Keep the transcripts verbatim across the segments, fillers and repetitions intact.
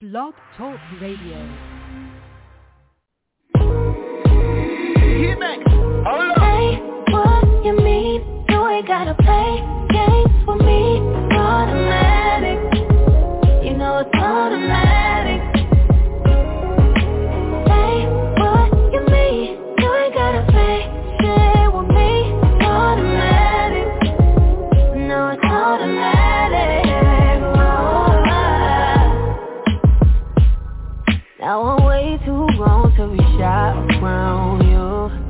Blog Talk Radio. Hey, what you mean? You ain't gotta play games with me. Automatic, you know it's automatic. Hey, what you mean? You ain't gotta play shit with me. Automatic, no it's automatic. Oh, now I'm way too grown to be shy around you.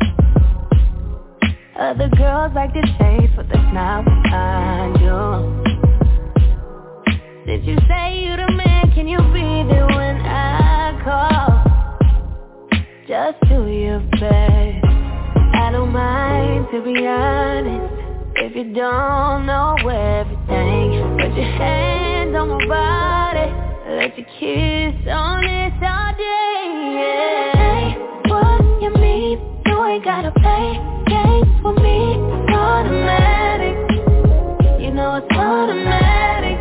Other girls like to chase, but that's not behind you. Did you say you the man? Can you be there when I call? Just do your best. I don't mind, to be honest. If you don't know everything, put your hands on my body. Let your kiss on this all day, yeah. Hey, what you mean? You ain't gotta play games with me. Automatic, you know it's automatic.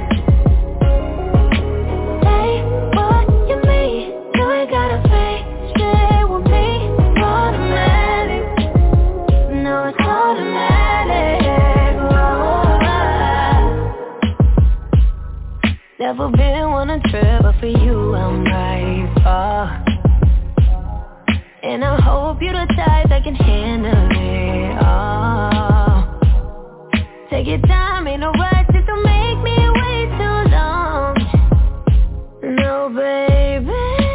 Hey, what you mean? You ain't gotta play shit with me. Automatic, no it's automatic. Oh, never been on a trip, but for you I'm right for. And I hope you're the type that can handle it all. Take your time, ain't no rush, just don't make me wait too long. No, baby,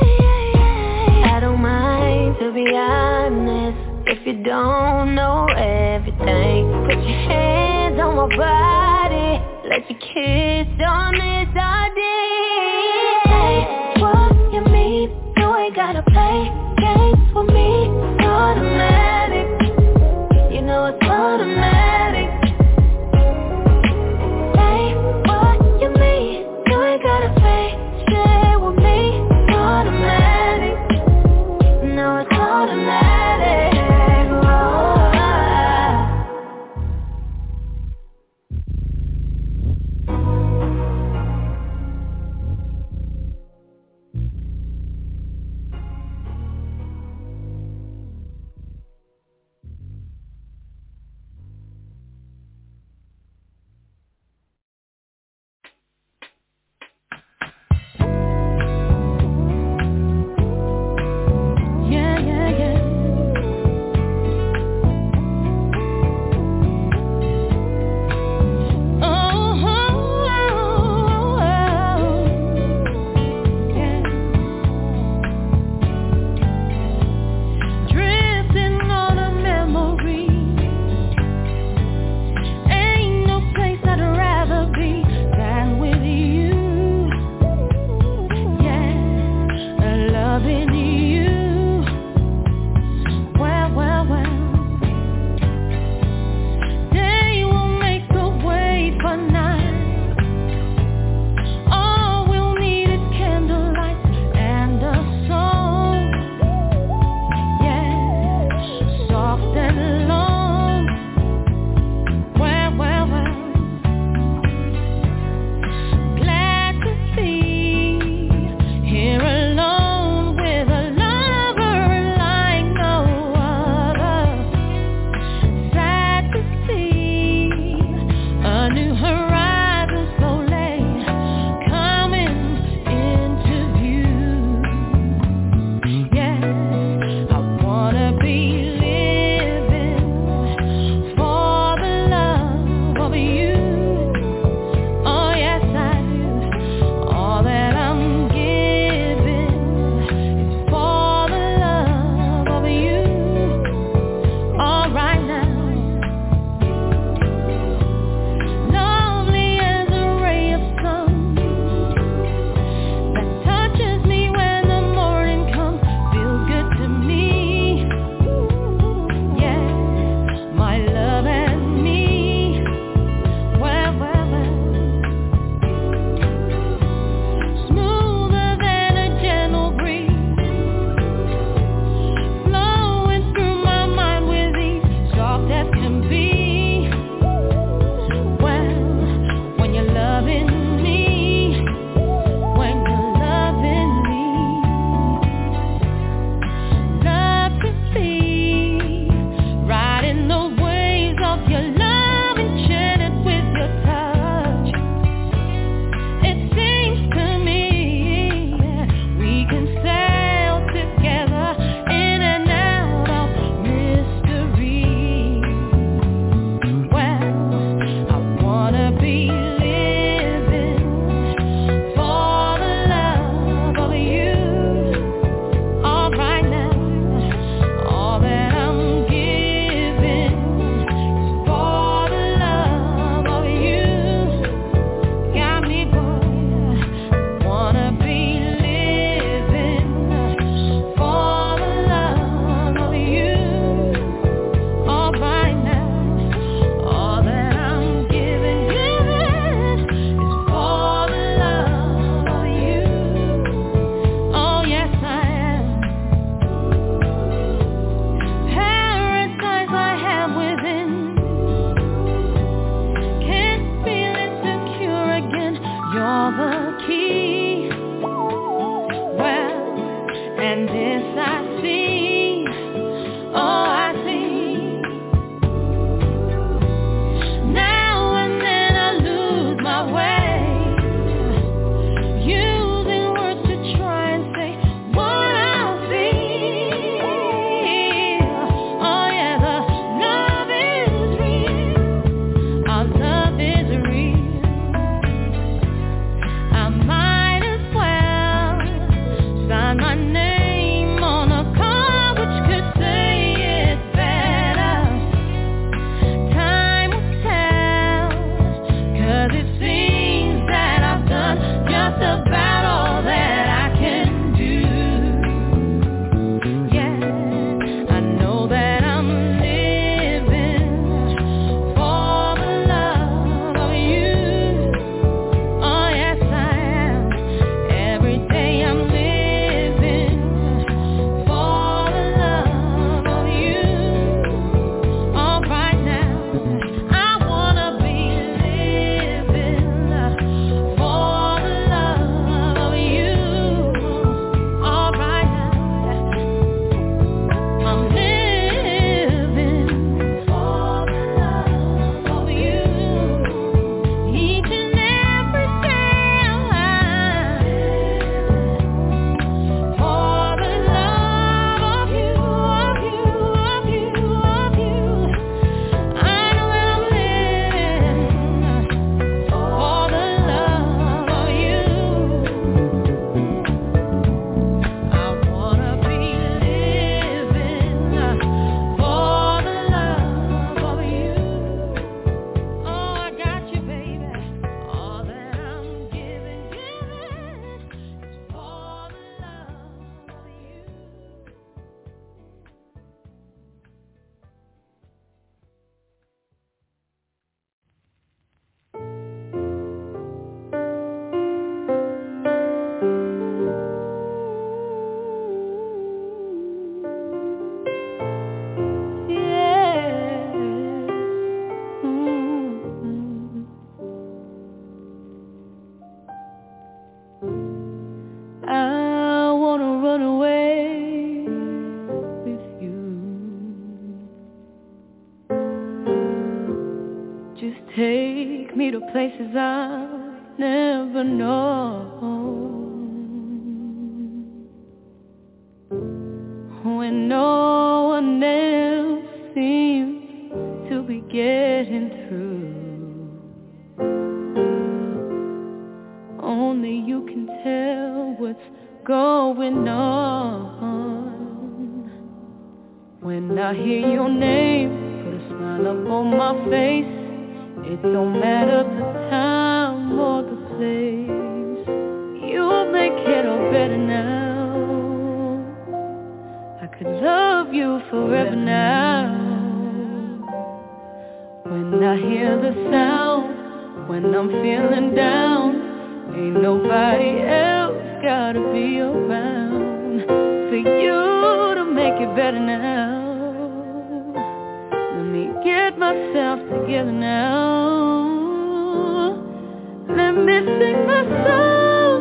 I don't mind, to be honest. If you don't know everything, put your hands on my body. Let your kiss on this all day. Hey, what you mean? You ain't gotta play games with me. Automatic, you know it's automatic. Hey, what you mean? You ain't gotta play shit with me. Automatic, no it's automatic. my name on a card which could say it's better. Time will tell, 'cause it seems that I've done just about all that I can do. Yeah, I know that I'm living for the love of you. Oh yes I am. Every day I'm living for the love of you. All right now, I wanna be living for the love of you. All right now, I'm living for the love of you. Each and every day I'm for the love of you, of you, of you, of you. I know that I'm living for the love of you. I wanna be living for the love of you. Oh, I got you, baby. All that I'm giving, giving is for the love of you. Yeah. Mm-hmm. I wanna run away with you. Just take me to places I've never known, when no one else seems to be getting through. Only you can tell what's going on. When I hear your name, put a smile up on my face. It don't matter the time or the place. You make it all better now. I could love you forever now. When I hear the sound, when I'm feeling down, ain't nobody else gotta be around for you to make it better now. Let me get myself together now. Let me sing my song.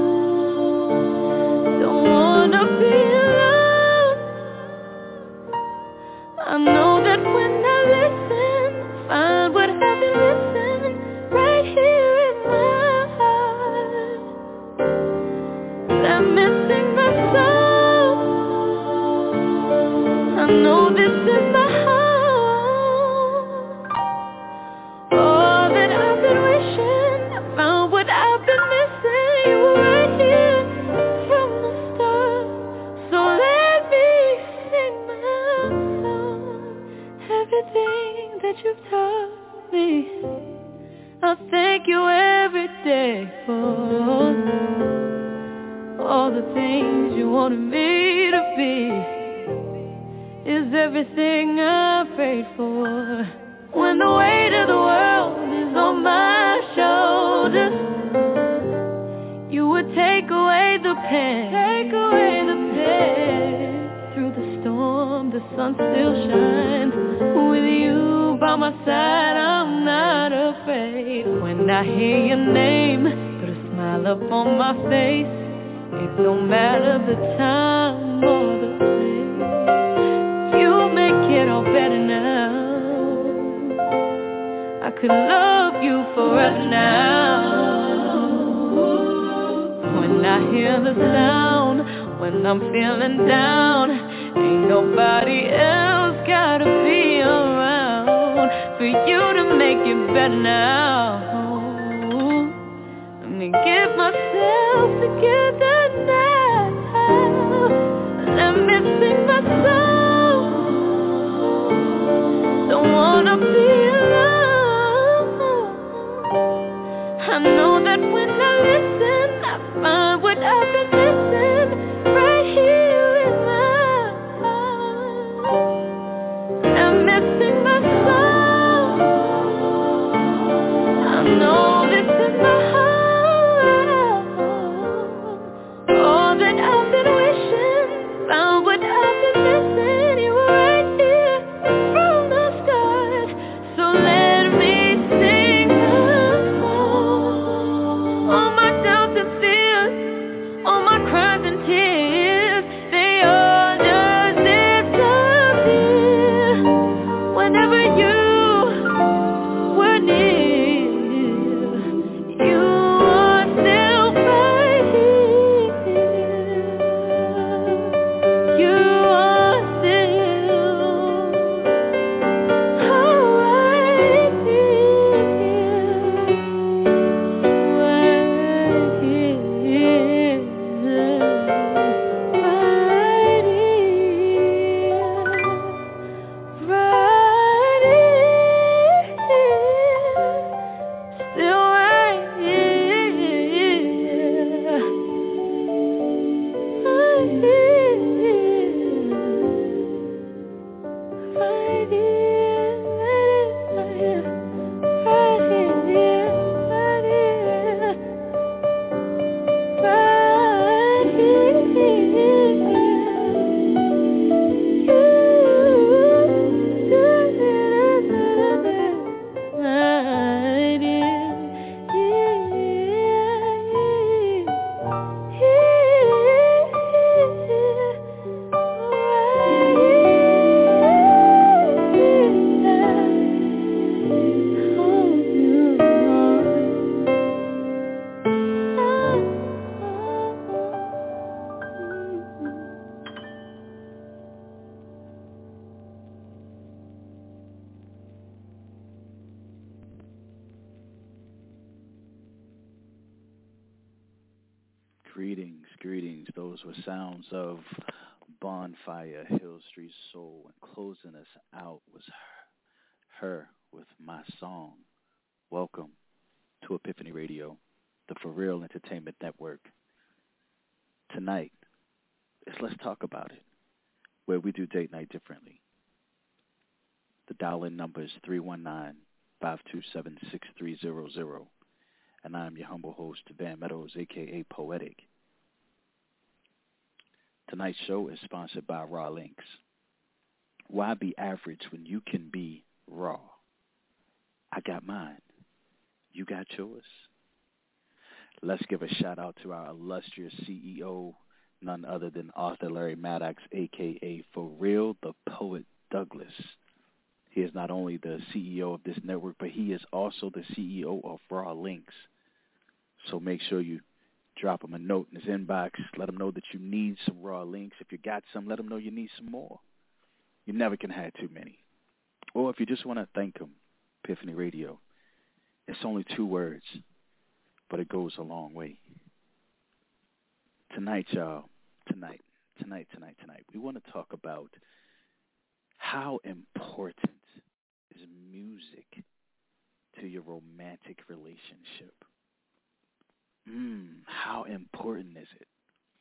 Don't wanna be alone. I know that when I listen, find what I've been missing right here in my heart. Let me sing my song. I know this is my home. All that I've been wishing, I found what I've been missing. You were right here from the start. So let me sing my song. Everything that you've taught me, I thank you every day for. All the things you wanted me to be is everything I prayed for. When the weight of the world is on my shoulders, you would take away the pain, take away the pain. Through the storm, the sun still shines. With you by my side, I'm not afraid. When I hear your name, put a smile up on my face. It don't matter the time or the place. You make it all better now. I could love you forever now. When I hear the sound, when I'm feeling down, ain't nobody else gotta be around for you to make it better now. Let me get myself together now. Greetings, greetings. Those were sounds of Bonfire, Hill Street Soul, and closing us out was her, her with my song. Welcome to Epiphany Radio, the For Real Entertainment Network. Tonight is Let's Talk About It, where we do date night differently. The dial-in number is three one nine, five two seven, six three zero zero. And I'm your humble host, Van Meadows, a k a. Poetic. Tonight's show is sponsored by Raw Links. Why be average when you can be raw? I got mine. You got yours. Let's give a shout-out to our illustrious C E O, none other than Arthur Larry Maddox, a k a. For Real, the Poet Douglas. He is not only the C E O of this network, but he is also the C E O of Raw Links. So make sure you drop him a note in his inbox. Let him know that you need some Raw Links. If you got some, let him know you need some more. You never can have too many. Or if you just want to thank him, Epiphany Radio. It's only two words, but it goes a long way. Tonight, y'all, tonight, tonight, tonight, tonight, we want to talk about how important is music to your romantic relationship. Mm, how important is it?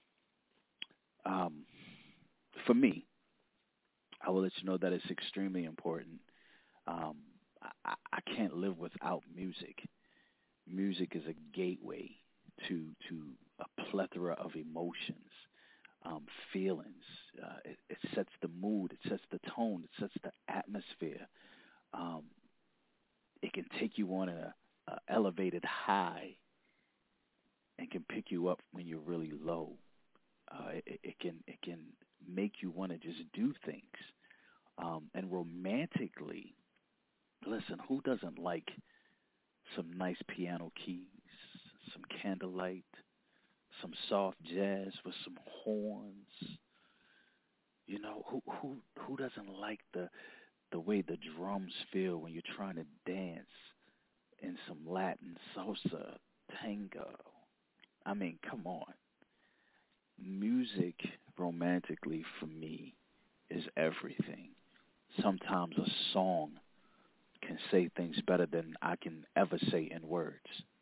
Um, for me, I will let you know that it's extremely important. Um, I, I can't live without music. Music is a gateway to to a plethora of emotions, um, feelings. Uh, it, it sets the mood. It sets the tone. It sets the atmosphere. Um, it can take you on a, a elevated high and can pick you up when you're really low. Uh, it, it can it can make you want to just do things. Um, and romantically, listen, who doesn't like some nice piano keys, some candlelight, some soft jazz with some horns? You know, who who who doesn't like the the way the drums feel when you're trying to dance in some Latin salsa, tango? I mean, come on. Music, romantically, for me, is everything. Sometimes a song can say things better than I can ever say in words.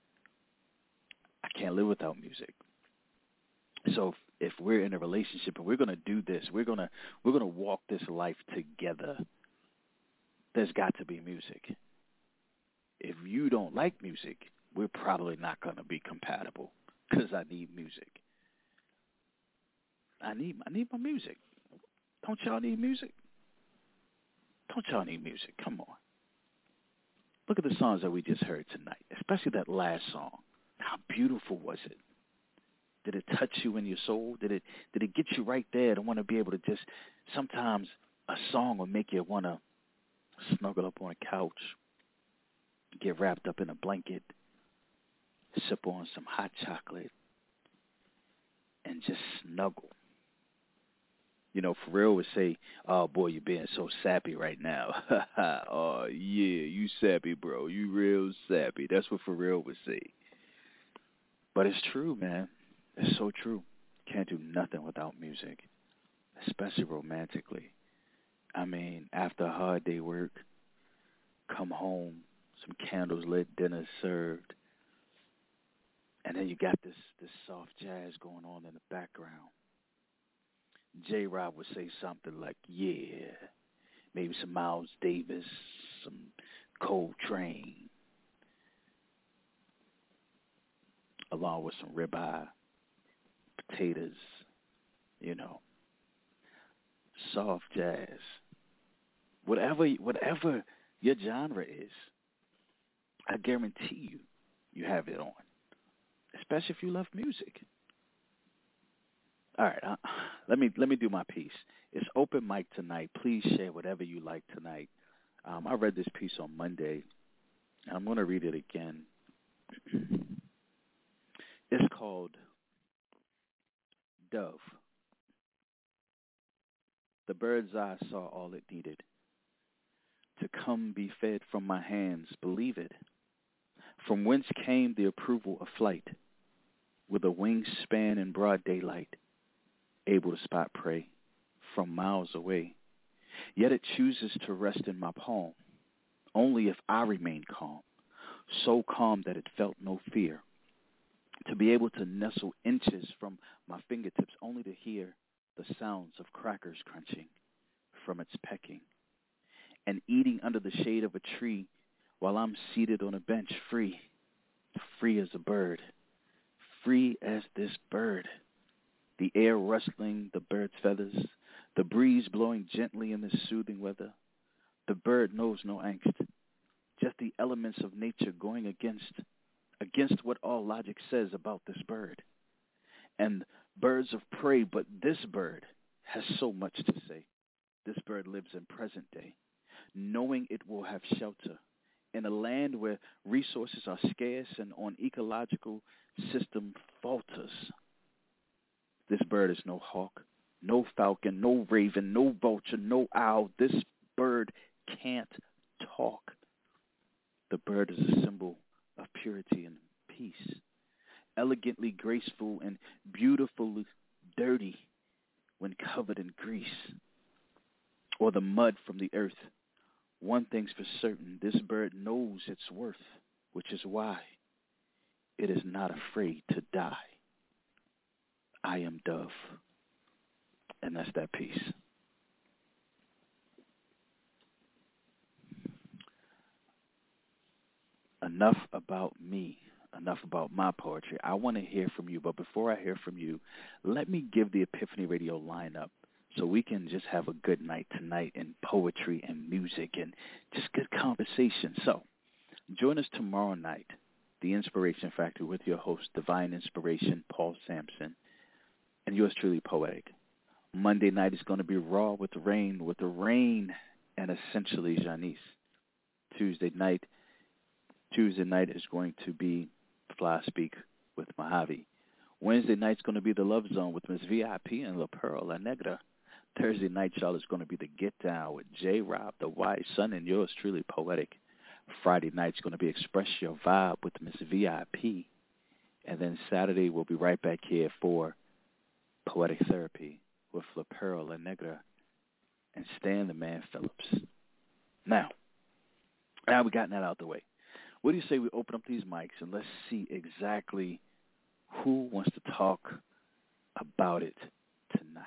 I can't live without music. So if, if we're in a relationship and we're going to do this, we're going to we're going to walk this life together, there's got to be music. If you don't like music, we're probably not going to be compatible. Because I need music. I need I need my music. Don't y'all need music? Don't y'all need music? Come on. Look at the songs that we just heard tonight, especially that last song. How beautiful was it? Did it touch you in your soul? Did it did it get you right there to want to be able to just, sometimes a song will make you want to snuggle up on a couch, get wrapped up in a blanket, sip on some hot chocolate, and just snuggle. You know, For Real would say, oh, boy, you're being so sappy right now. Oh, yeah, you sappy, bro. You real sappy. That's what For Real would say. But it's true, man. It's so true. Can't do nothing without music, especially romantically. I mean, after a hard day work, come home, some candles lit, dinner served, and then you got this, this soft jazz going on in the background. J-Rob would say something like, yeah, maybe some Miles Davis, some Coltrane, along with some ribeye, potatoes, you know, soft jazz. Whatever, whatever your genre is, I guarantee you, you have it on. Especially if you love music. All right, uh, let me let me do my piece. It's open mic tonight. Please share whatever you like tonight. Um, I read this piece on Monday, and I'm going to read it again. It's called Dove. The bird's eye saw all it needed. To come be fed from my hands, believe it. From whence came the approval of flight? with a wingspan in broad daylight, able to spot prey from miles away. Yet it chooses to rest in my palm, only if I remain calm, so calm that it felt no fear, to be able to nestle inches from my fingertips, only to hear the sounds of crackers crunching from its pecking, and eating under the shade of a tree while I'm seated on a bench, free, free as a bird, free as this bird, the air rustling the bird's feathers, the breeze blowing gently in this soothing weather. The bird knows no angst, just the elements of nature going against, against what all logic says about this bird. And birds of prey, but this bird has so much to say. This bird lives in present day, knowing it will have shelter in a land where resources are scarce and on ecological system falters. This bird is no hawk, no falcon, no raven, no vulture, no owl. This bird can't talk. The bird is a symbol of purity and peace, elegantly graceful and beautifully dirty when covered in grease or the mud from the earth. One thing's for certain, this bird knows its worth, which is why it is not afraid to die. I am Dove, and that's that piece. Enough about me, enough about my poetry. I want to hear from you, but before I hear from you, let me give the Epiphany Radio lineup so we can just have a good night tonight in poetry and music and just good conversation. So join us tomorrow night, The Inspiration Factory, with your host, Divine Inspiration, Paul Sampson, and yours truly, Poetic. Monday night is going to be Raw with the Rain, with the Rain, and essentially Janice. Tuesday night, Tuesday night is going to be Fly Speak with Mojave. Wednesday night's going to be the Love Zone with Miss V I P and La Pearl La Negra. Thursday night, y'all, is going to be the Get Down with J. Rob, the Wise Son, and yours truly, Poetic. Friday night's going to be Express Your Vibe with Miss V I P. And then Saturday, we'll be right back here for Poetic Therapy with La Pearl La Negra and Stan the Man Phillips. Now, now we gotten that out the way. What do you say we open up these mics and let's see exactly who wants to talk about it tonight?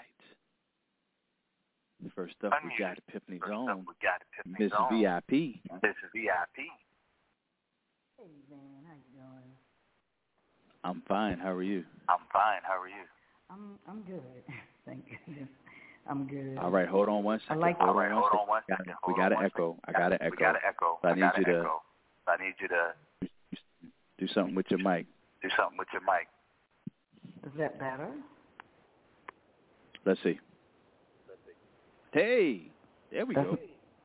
First up, we got Epiphany's own Miss V I P. Miss V I P. Hey, man, how you doing? I'm fine. How are you? I'm fine. How are you? I'm I'm good. Thank goodness. I'm good. All right, hold on one second. I like All right, hold on one second. We got an echo. I got an echo. We got an echo. So I need you to. I need you to do something with your mic. Do something with your mic. Is that better? Let's see. Hey, there we go.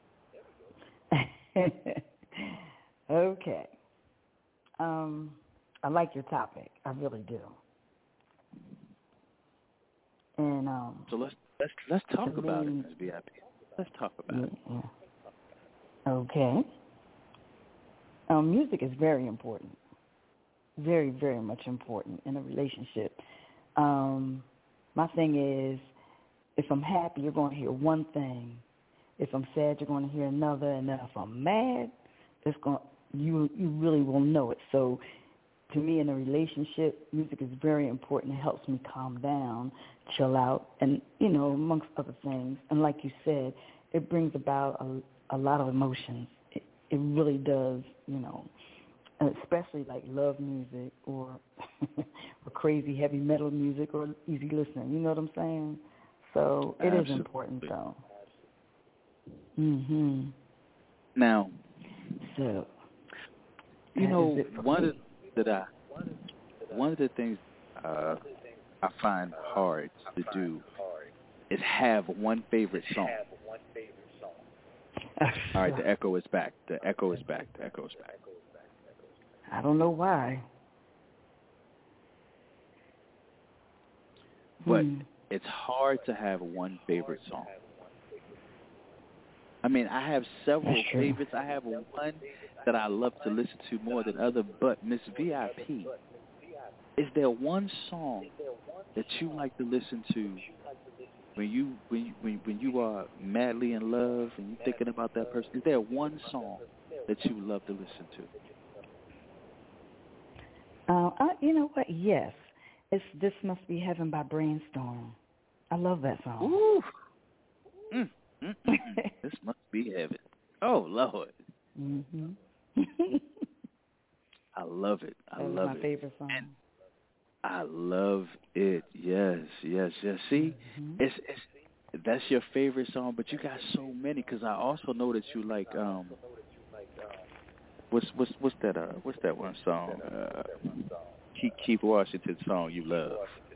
Okay. Um, I like your topic. I really do. And um. So let's let's let's talk me, about it, Miz V I P. Let's talk about yeah, it. Yeah. Okay. Um, music is very important. Very, very much important in a relationship. Um, my thing is, if I'm happy, you're going to hear one thing. If I'm sad, you're going to hear another. And then if I'm mad, it's going you you really will know it. So, to me, in a relationship, music is very important. It helps me calm down, chill out, and you know, amongst other things. And like you said, it brings about a, a lot of emotions. It, it really does, you know. Especially like love music or or crazy heavy metal music or easy listening. You know what I'm saying? So it Absolutely. is important, though. Mhm. Now, so you know, one me. of that I one of the things uh, I find hard to do is have one favorite song. All right, the echo is back. The echo is back. The echo is back. I don't know why. But hmm. it's hard to have one favorite song. I mean, I have several favorites. I have one that I love to listen to more than other, but Miss V I P, is there one song that you like to listen to when you when you, when, when you are madly in love and you're thinking about that person? Is there one song that you love to listen to? Uh, I, you know what? Yes, it's "This Must Be Heaven" by Brainstorm. I love that song. Ooh. Mm, mm, mm, mm. This must be heaven. Oh Lord. Mhm. I love it. I that love my it. favorite song. And I love it. Yes, yes, yes. See, mm-hmm. it's it's that's your favorite song, but you got so many. Because I also know that you like um, what's what's what's that uh what's that one song? Uh, Keith Keith Washington song you love.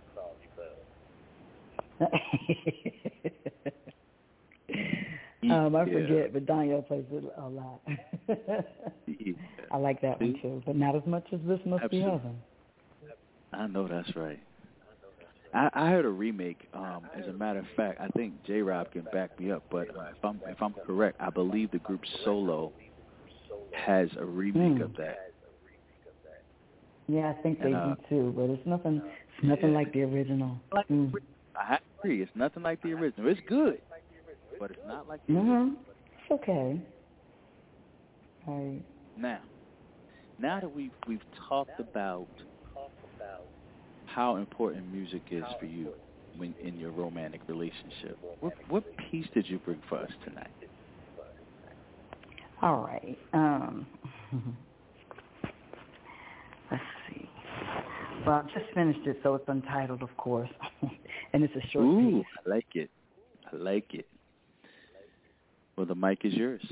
um, I yeah. forget, but Danielle plays it a lot. yeah. I like that See? one too, but not as much as "This Must Absolutely. Be Heaven." I know that's right. I, I heard a remake. Um, as a matter of fact, I think J. Rob can back me up. But uh, if I'm if I'm correct, I believe the group Solo has a remake mm. of that. Yeah, I think and, they uh, do too. But it's nothing. It's nothing yeah. like the original. Mm. I agree. It's nothing like the original. It's good, but it's not like the mm-hmm. original. It's okay. Right. Now, now that we've we've talked about how important music is for you when in your romantic relationship, what what piece did you bring for us tonight? All right. Um, let's see. Well, I just finished it, so it's untitled, of course, and it's a short Ooh, piece. I like it. I like it. Well, the mic is yours.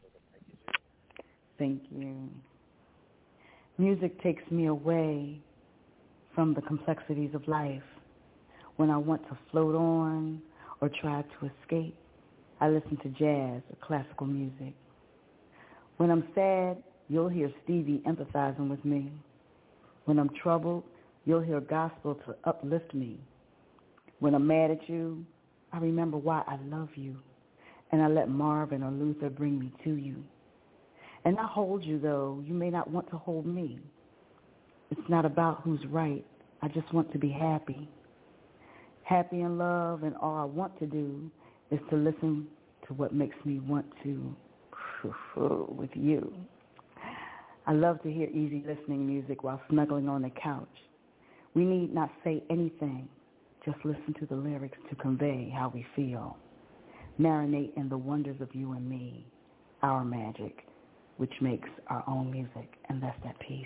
Thank you. Music takes me away from the complexities of life. When I want to float on or try to escape, I listen to jazz or classical music. When I'm sad, you'll hear Stevie empathizing with me. When I'm troubled, you'll hear gospel to uplift me. When I'm mad at you, I remember why I love you, and I let Marvin or Luther bring me to you. And I hold you, though you may not want to hold me. It's not about who's right. I just want to be happy. Happy in love, and all I want to do is to listen to what makes me want to with you. I love to hear easy listening music while snuggling on the couch. We need not say anything. Just listen to the lyrics to convey how we feel. Marinate in the wonders of you and me, our magic, which makes our own music, and that's that piece.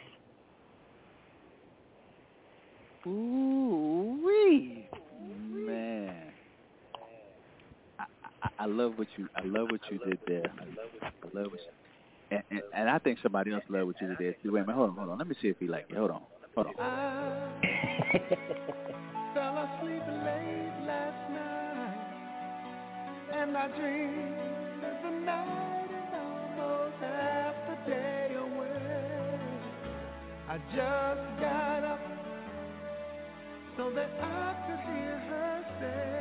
Ooh-wee. Man. I, I, I love what you I love what you did there. I love what you, and, and, and I think somebody else loved what you did there too. Wait a minute, hold on, hold on. Let me see if he like it. Hold on. Hold on. I fell asleep late last night, and I dreamed that the night is almost half the day away. I just got up so that I could hear her say.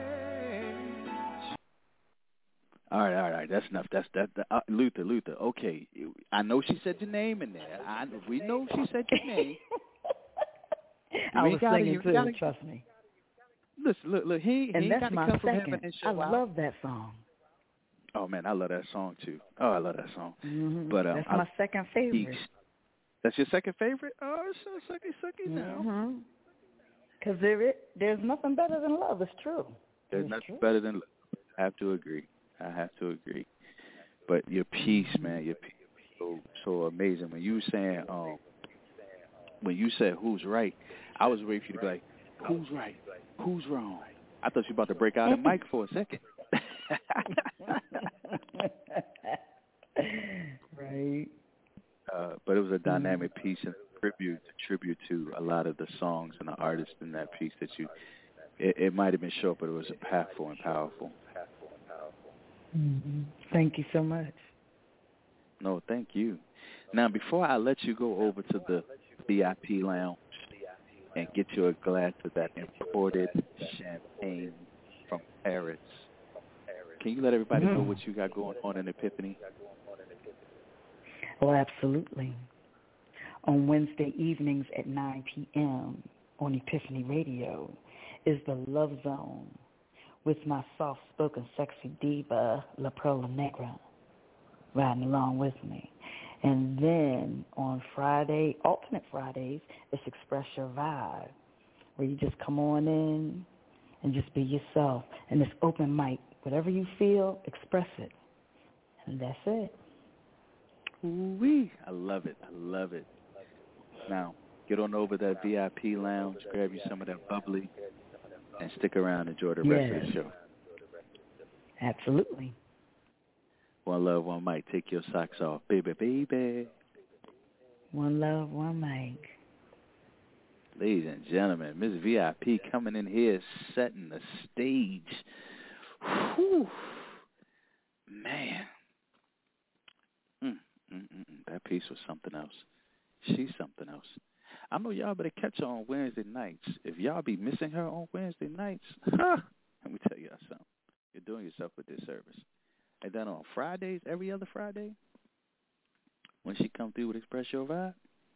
All right, all right, all right. That's enough. That's that. that uh, Luther, Luther. Okay, I know she said your name in there. I we know she said your name. I was gotta, singing too. gotta, trust me. Listen, look, look. He, and he that's got to my come from second. heaven and I show out. love that song. Oh man, I love that song too. Oh, I love that song. Mm-hmm. But um, that's I, my second favorite. He, that's your second favorite? Oh, it's so sucky, sucky now. Mm-hmm. Because there, it, there's nothing better than love. It's true. There's it's nothing true. better than love. I have to agree. I have to agree. But your piece, mm-hmm. man, your piece is so so amazing. When you were saying, um, when you said who's right, I was waiting for you to be like, who's right, who's wrong. I thought you were about to break out a mic for a second. Right. Uh, but it was a dynamic mm-hmm. piece and a tribute, a tribute to a lot of the songs and the artists in that piece that you. It, it might have been short, but it was impactful and powerful. Mm-hmm. Thank you so much. No, thank you. Now, before I let you go over to the V I P lounge and get you a glass of that imported champagne from Paris, can you let everybody mm-hmm. know what you got going on in Epiphany? Oh, absolutely. On Wednesday evenings at nine p.m., on Epiphany Radio is the Love Zone with my soft-spoken sexy diva, La Perla Negra, riding along with me. And then on Friday, alternate Fridays, it's Express Your Vibe, where you just come on in and just be yourself. And it's open mic. Whatever you feel, express it. And that's it. Ooh-wee. I love it. I love it. Now, get on over to that V I P lounge, grab you some of that bubbly, and stick around and enjoy the rest yes. of the show. Absolutely. One love, one mic. Take your socks off. Baby, baby. One love, one mic. Ladies and gentlemen, Miss V I P coming in here, setting the stage. Whew. Man. Mm, mm, mm, mm. That piece was something else. She's something else. I know y'all better catch her on Wednesday nights. If y'all be missing her on Wednesday nights, huh, let me tell y'all something. You're doing yourself a disservice. And then on Fridays, every other Friday, when she come through with Express Your Vibe,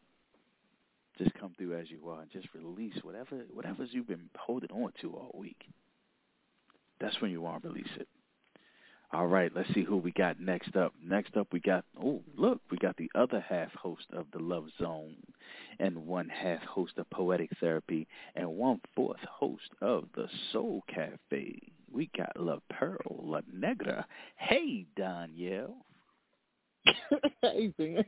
just come through as you are and just release whatever whatever's you've been holding on to all week. That's when you want to release it. All right, let's see who we got next up. Next up, we got, oh, look, we got the other half host of the Love Zone and one half host of Poetic Therapy and one fourth host of the Soul Cafe. We got La Pearl, La Negra. Hey, Danielle. Hey, man.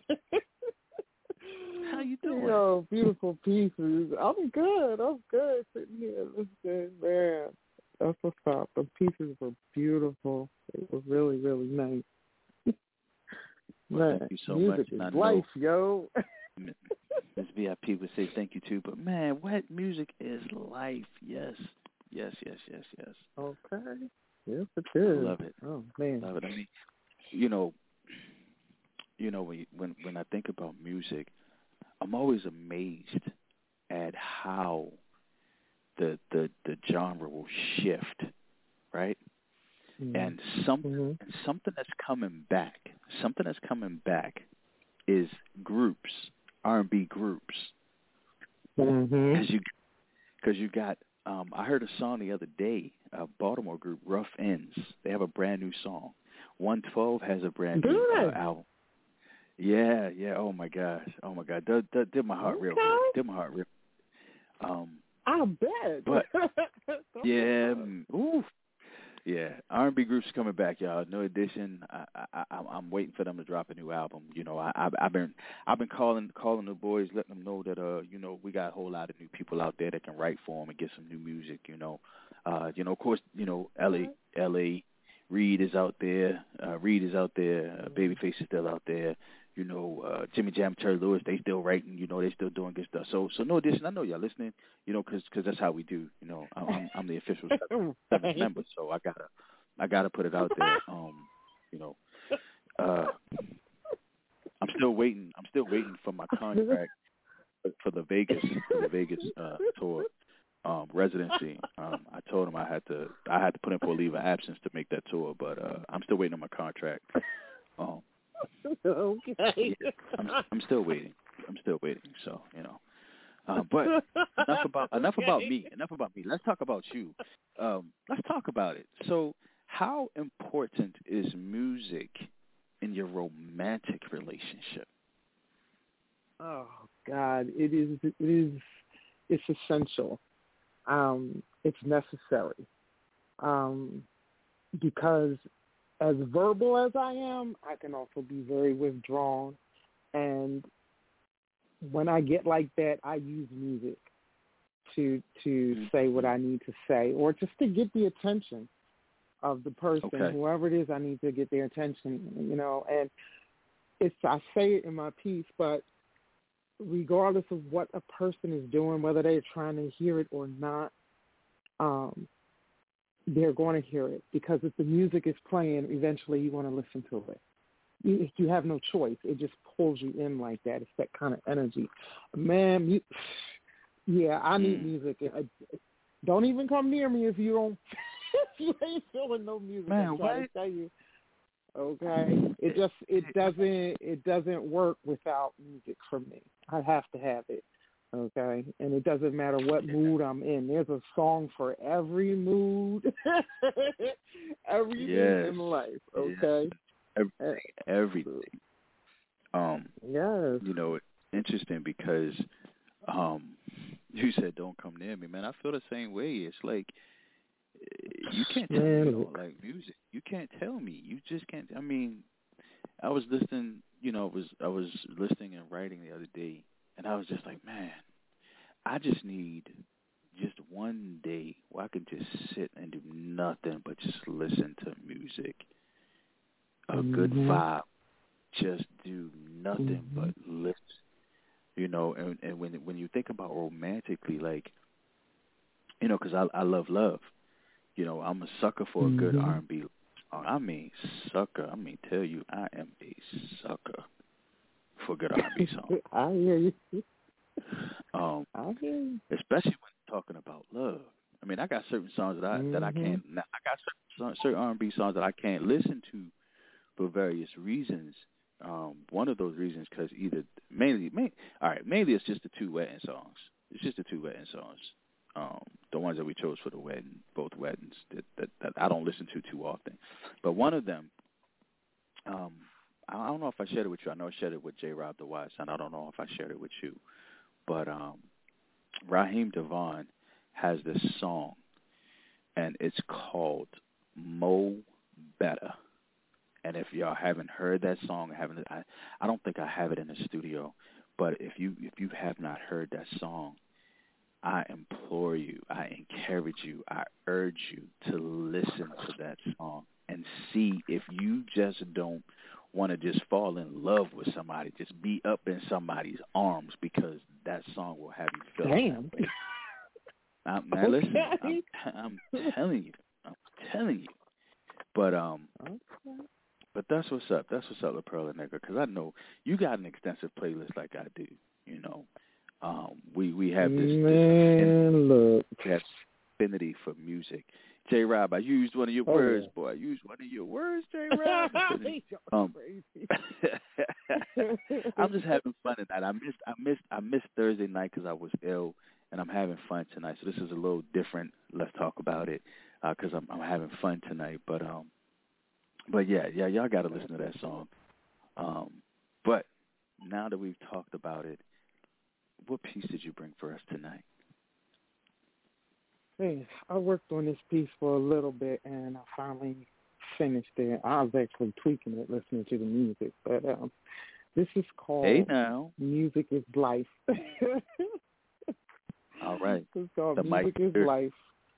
How you doing? Yo, beautiful pieces. I'm good. I'm good sitting here listening, man. That's what's up. The pieces were beautiful. It was really, really nice. Well, man, thank you so music much. is life, yo. Miss V I P would say thank you too, but man, what music is life? Yes, yes, yes, yes, yes. Okay. Yes, it is. I love it. Oh man, love it. I mean, you know, you know when you, when when I think about music, I'm always amazed at how the the the genre will shift, right? Mm-hmm. And something mm-hmm. and something that's coming back, something that's coming back is groups, R and B groups. Mm-hmm. Cause you, cause you got. Um, I heard a song the other day, a Baltimore group, Rough Ends. They have a brand new song. one twelve has a brand new uh, album. Yeah, yeah. Oh my gosh. Oh my God. Did, did, did my heart okay. real good. Did my heart real. Um, I bet. But yeah, ooh, yeah. R and B groups coming back, y'all. No Edition. I, I, I, I'm waiting for them to drop a new album. You know, I, I've, I've been, I've been calling, calling the boys, letting them know that, uh, you know, we got a whole lot of new people out there that can write for them and get some new music. You know, uh, you know, of course, you know, L A, L A, Reed is out there. Uh, Reed is out there. Uh, Babyface is still out there. You know, uh, Jimmy Jam, Terry Lewis, they still writing. You know, they still doing good stuff. So, so No Edition. I know y'all listening. You know, because cause that's how we do. You know, I'm, I'm the official seventh, seventh member, so I gotta, I gotta put it out there. Um, you know, uh, I'm still waiting. I'm still waiting for my contract for the Vegas, for the Vegas uh, tour um, residency. Um, I told him I had to, I had to put in for a leave of absence to make that tour, but uh, I'm still waiting on my contract. Um, Okay. Yeah, I'm, I'm still waiting. I'm still waiting. So you know, uh, but enough about enough okay. about me. Enough about me. Let's talk about you. Um, let's talk about it. So, how important is music in your romantic relationship? Oh God, it is. It is. It's essential. Um, it's necessary. Um, because. As verbal as I am, I can also be very withdrawn. And when I get like that, I use music to to say what I need to say or just to get the attention of the person, okay. whoever it is, I need to get their attention, you know. And it's I say it in my piece, but regardless of what a person is doing, whether they're trying to hear it or not, um, they're going to hear it, because if the music is playing, eventually you want to listen to it. You, you have no choice. It just pulls you in like that. It's that kind of energy. Man, you, yeah, I need music. I, don't even come near me if you don't, if you ain't feeling no music. Man, I'm trying what? to tell you. Okay? It just, it doesn't, it doesn't work without music for me. I have to have it. okay? And it doesn't matter what mood I'm in. There's a song for every mood, everything yes. in life, okay? Yes. Everything, everything. Um, yes. You know, it's interesting because um, you said don't come near me, man. I feel the same way. It's like you can't tell me you don't like music. You can't tell me. You just can't. I mean, I was listening. You know, I was I was listening and writing the other day, and I was just like, man, I just need just one day where I can just sit and do nothing but just listen to music, a mm-hmm. good vibe, just do nothing mm-hmm. but listen. You know, and, and when when you think about romantically, like, you know, because I I love love. You know, I'm a sucker for a good mm-hmm. R and B. I mean, sucker. I mean, tell you, I am a sucker for good R and B songs. I hear you. Um, I hear you. Especially when talking about love. I mean, I got certain songs that I mm-hmm. that I can't. I got certain, certain R and B songs that I can't listen to for various reasons. Um, one of those reasons because either mainly, main, all right, mainly it's just the two wedding songs. It's just the two wedding songs. Um, the ones that we chose for the wedding, both weddings that, that, that I don't listen to too often. But one of them, um, I don't know if I shared it with you. I know I shared it with J. Rob the Wise, and I don't know if I shared it with you. But um, Raheem DeVaughn has this song, and it's called Mo Better. And if y'all haven't heard that song, haven't I, I don't think I have it in the studio. But if you if you have not heard that song, I implore you, I encourage you, I urge you to listen to that song and see if you just don't want to just fall in love with somebody, just be up in somebody's arms because that song will have you feeling that way. I'm, now okay. listen, I'm, I'm telling you, I'm telling you. But um, okay. but that's what's up. That's what's up, La Perla Nigga, because I know you got an extensive playlist like I do. You know, um, we we have this, Man, this look. affinity for music. J. Rob, I used one of your oh, words, yeah. boy. I used one of your words, J. Rob. um, I'm just having fun tonight. I missed, I missed, I missed Thursday night because I was ill, and I'm having fun tonight. So this is a little different. Let's talk about it because uh, I'm, I'm having fun tonight. But um, but yeah, yeah, y'all got to listen to that song. Um, but now that we've talked about it, what piece did you bring for us tonight? Hey, I worked on this piece for a little bit, and I finally finished it. I was actually tweaking it, listening to the music. But um, this is called Hey Now. Music is Life. All right. It's called the Music mic. is Life.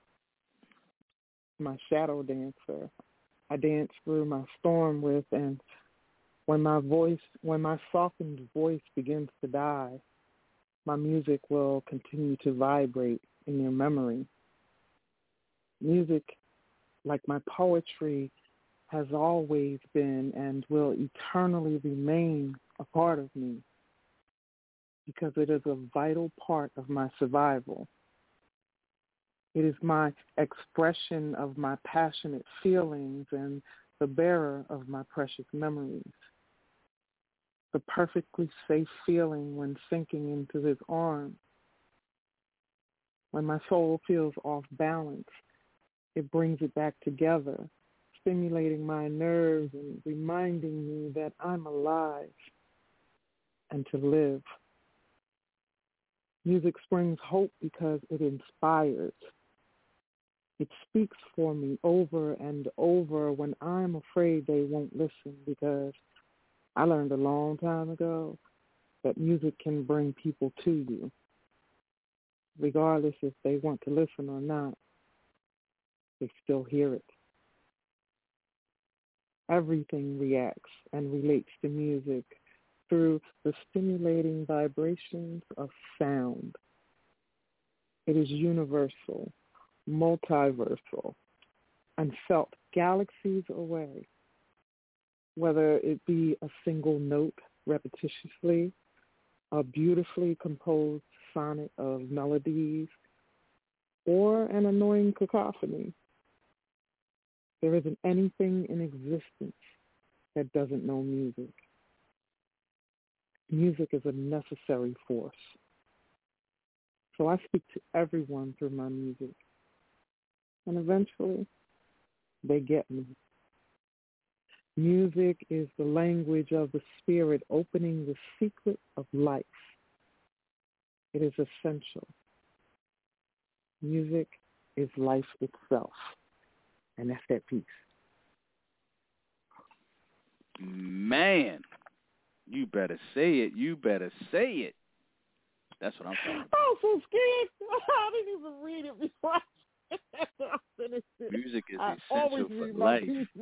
My shadow dancer. I dance through my storm with, and when my voice, when my softened voice begins to die, my music will continue to vibrate in your memory. Music, like my poetry, has always been and will eternally remain a part of me because it is a vital part of my survival. It is my expression of my passionate feelings and the bearer of my precious memories. The perfectly safe feeling when sinking into his arms. When my soul feels off balance, it brings it back together, stimulating my nerves and reminding me that I'm alive and to live. Music springs hope because it inspires. It speaks for me over and over when I'm afraid they won't listen because I learned a long time ago that music can bring people to you, regardless if they want to listen or not. They still hear it. Everything reacts and relates to music through the stimulating vibrations of sound. It is universal, multiversal, and felt galaxies away, whether it be a single note repetitiously, a beautifully composed sonnet of melodies, or an annoying cacophony. There isn't anything in existence that doesn't know music. Music is a necessary force. So I speak to everyone through my music. And eventually, they get me. Music is the language of the spirit, opening the secret of life. It is essential. Music is life itself. And that's that piece. Man, you better say it. You better say it. That's what I'm talking about. I'm so scared. I didn't even read it before I finished it. Music is I essential for life.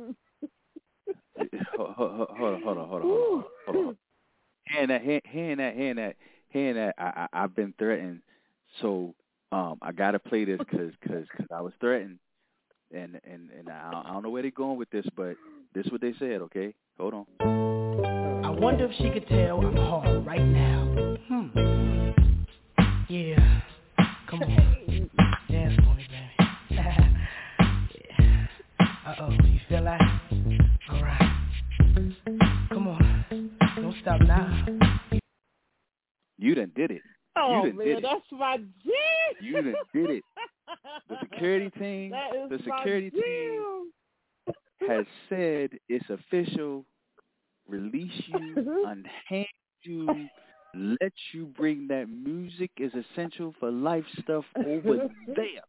hold, hold, hold on, hold on, hold on, hold on, hold on. Hearing that, hearing that, hearing that, hearing that, I, I, I've been threatened. So um, I got to play this because cause, cause I was threatened. And, and, and I, I don't know where they're going with this, but this is what they said, okay? Hold on. I wonder if she could tell I'm hard right now. Hmm. Yeah. Come on. Dance for me, baby. Yeah. Uh-oh. You feel that? All right. Come on. Don't stop now. You done did it. Oh, you done man, did it. that's my jam. You done did it. The security team, that is the security my team has said it's official. Release you, unhand you, let you bring that music is essential for life stuff over there.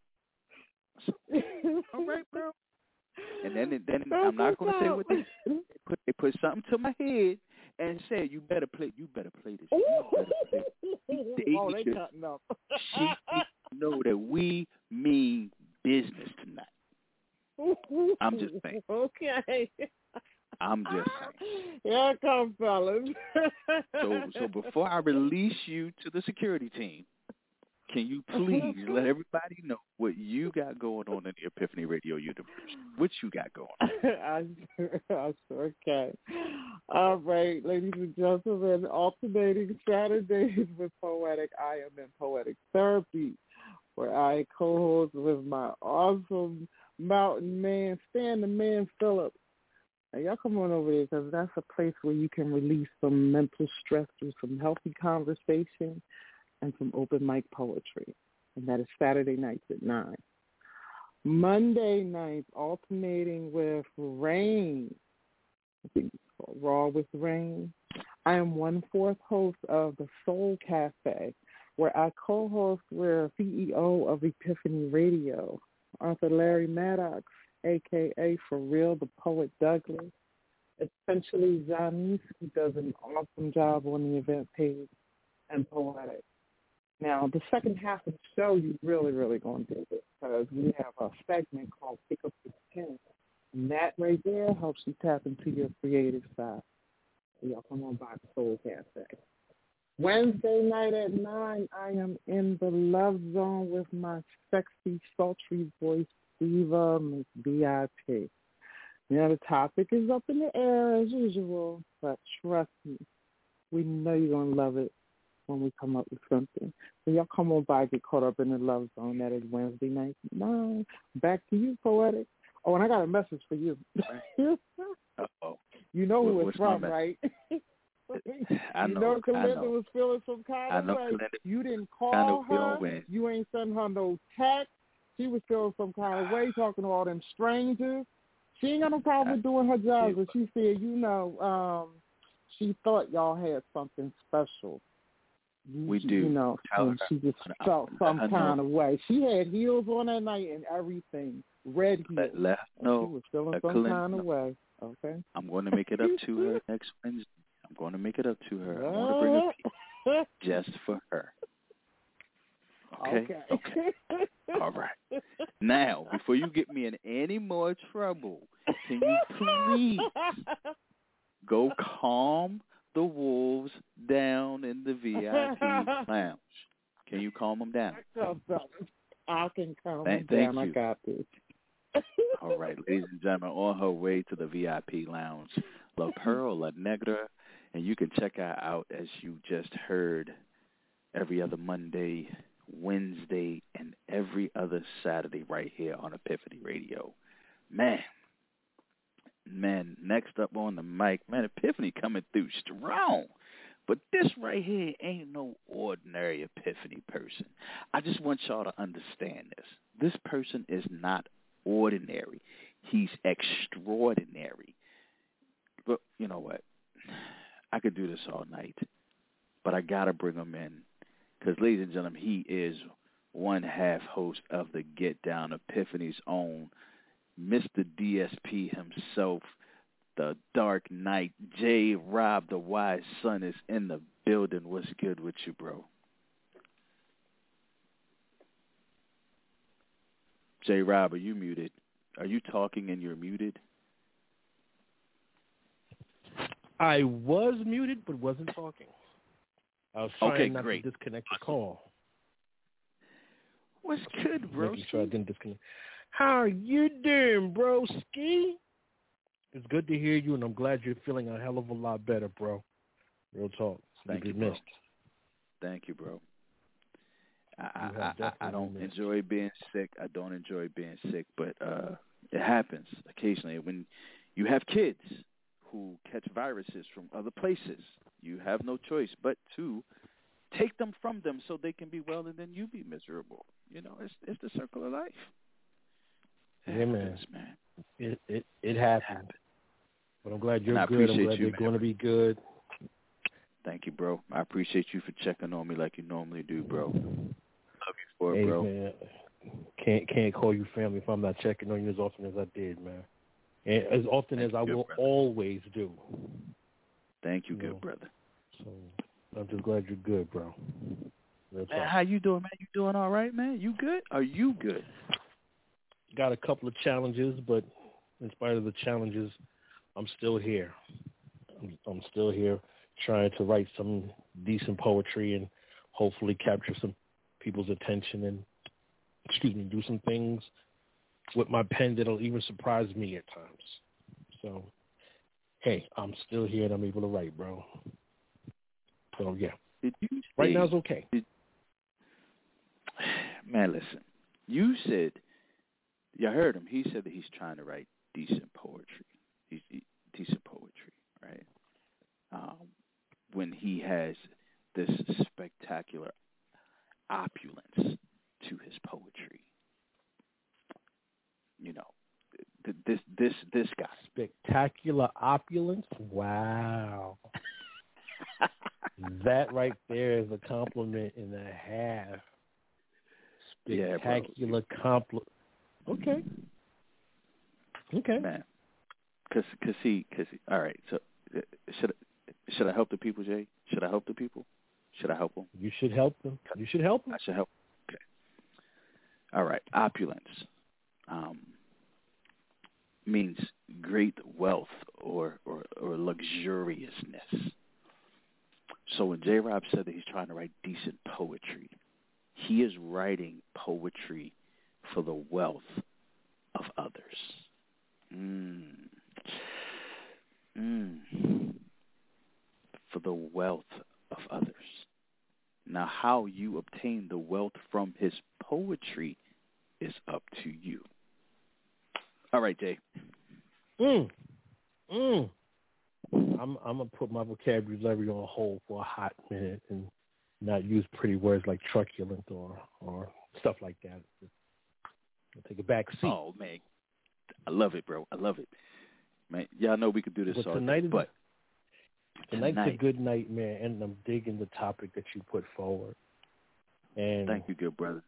All right, bro. And then, then I'm not going to say what they, they put. They put something to my head and said, "You better play. You better play this. You better play." They oh, they to, cutting up. She needs to know that we mean business tonight. I'm just saying. Okay. I'm just saying. Here come, fellas. so, so before I release you to the security team, can you please let everybody know what you got going on in the Epiphany Radio universe? What you got going on? I, I sure can. All right, ladies and gentlemen, alternating Saturdays with Poetic. I am in Poetic Therapy, where I co-host with my awesome mountain man, Stan the Man Phillips. Now, y'all come on over there because that's a place where you can release some mental stress through some healthy conversation and some open mic poetry. And that is Saturday nights at nine. Monday nights alternating with Rain. I think it's called Raw with Rain. I am one-fourth host of the Soul Cafe, where I co-host with C E O of Epiphany Radio, Arthur Larry Maddox, a k a. For Real, the Poet Douglas. Essentially, Janice, who does an awesome job on the event page, and Poetic. Now, the second half of the show, you really, really going to do it because we have a segment called Pick Up the Pen. And that right there helps you tap into your creative side. So y'all come on by the Soul Cafe. Wednesday night at nine, I am in the Love Zone with my sexy, sultry voice, Diva Miss V I P. Now, the topic is up in the air as usual, but trust me, we know you're going to love it when we come up with something. So y'all come on by, get caught up in the Love Zone. That is Wednesday night at nine. Back to you, Poetic. Oh, and I got a message for you. Uh-oh. You know who what, it's from, right? I know. You know Kalinda I know. was feeling some kind I of know way. Kalinda, You didn't call her. Way. You ain't send her no text. She was feeling some kind of way, talking to all them strangers. She ain't got no problem doing her job, but she said, you know, um, she thought y'all had something special. You, we do. You know, Tell and her. she just felt some kind of way. She had heels on that night and everything, red heels. Let, let her know. She was feeling let some Kalinda kind of know. way. Okay. I'm going to make it up to her next Wednesday. I'm going to make it up to her. I'm going to bring a piece just for her. Okay? Okay. Okay. All right. Now, before you get me in any more trouble, can you please go calm the wolves down in the V I P lounge? Can you calm them down? I can calm thank, them down. Thank you. I got this. All right, ladies and gentlemen, on her way to the V I P lounge, La Pearl, La Negra, and you can check her out as you just heard every other Monday, Wednesday, and every other Saturday right here on Epiphany Radio. Man, man, next up on the mic, man, Epiphany coming through strong. But this right here ain't no ordinary epiphany person. I just want y'all to understand this. This person is not ordinary. He's extraordinary. But you know what? I could do this all night, but I got to bring him in because, ladies and gentlemen, he is one half host of the Get Down Epiphany's own Mister D S P himself, the Dark Knight. J. Rob, the wise son, is in the building. What's good with you, bro? J. Rob, are you muted? Are you talking and you're muted? I was muted but wasn't talking. I was trying okay, not great. to disconnect the call. What's good, bro? Making sure I didn't disconnect. How are you doing, bro? Ski? It's good to hear you, and I'm glad you're feeling a hell of a lot better, bro. Real talk. Thank you, you, bro. missed. Thank you, bro. I, You I, I, I don't missed. enjoy being sick. I don't enjoy being sick, but uh, it happens occasionally. When you have kids who catch viruses from other places, you have no choice but to take them from them so they can be well, and then you be miserable. You know, it's it's the circle of life. It Yeah, happens, man. man. It it it happened. It happens. But I'm glad you're And I good. I'm appreciate glad you, you're man. going to be good. Thank you, bro. I appreciate you for checking on me like you normally do, bro. Love you for it, Hey, bro. man. Can't can't call you family if I'm not checking on you as often as I did, man. And as often Thank as I you, will brother. always do. Thank you, You good know. brother. So I'm just glad you're good, bro. Real Man, talk. how you doing, man? You doing all right, man? You good? Are you good? Got a couple of challenges, but in spite of the challenges, I'm still here. I'm, I'm still here trying to write some decent poetry and hopefully capture some people's attention and, excuse me, do some things with my pen that'll even surprise me at times. So, hey, I'm still here and I'm able to write, bro. So, yeah. Did you Right say, now it's okay. Did, man, listen. You said, you heard him. He said that he's trying to write decent poetry. He's he, decent poetry, right? Um, when he has this spectacular opulence to his poetry, you know, th- this this this guy. Spectacular opulence? Wow. That right there is a compliment and a half. Spectacular yeah, compliment. Okay. Okay. Man, because cause he, cause he, all right, so uh, should, should I help the people, Jay? Should I help the people? Should I help them? You should help them. You should help them. I should help. Okay. All right. Opulence um, means great wealth or, or, or luxuriousness. So when J. Rob said that he's trying to write decent poetry, he is writing poetry for the wealth of others. Mm. Mm. For the wealth of others. Now, how you obtain the wealth from his poetry is up to you. All right, Jay. Mm. Mm. I'm I'm gonna put my vocabulary on hold for a hot minute and not use pretty words like truculent or or stuff like that. I'll take a back seat. Oh man, I love it, bro. I love it, man. Y'all know we could do this but all tonight day, is, but tonight's tonight, a good night, man, and I'm digging the topic that you put forward. And thank you, good brother.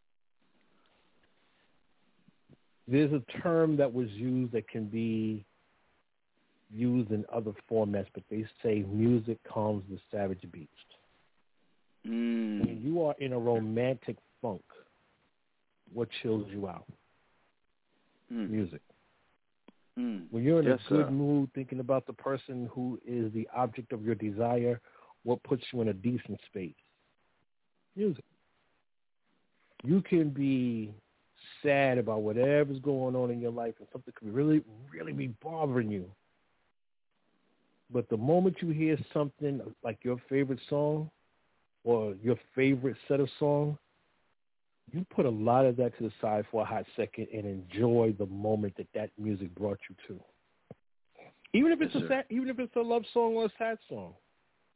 There's a term that was used that can be used in other formats, but they say music calms the savage beast. Mm. When you are in a romantic funk, what chills you out? Mm. Music. Mm. When you're in yes, a good sir. mood, thinking about the person who is the object of your desire, what puts you in a decent space? Music. You can be sad about whatever's going on in your life and something could really, really be bothering you. But the moment you hear something like your favorite song or your favorite set of songs, you put a lot of that to the side for a hot second and enjoy the moment that that music brought you to. Even if it's yes, a sad, even if it's a love song or a sad song.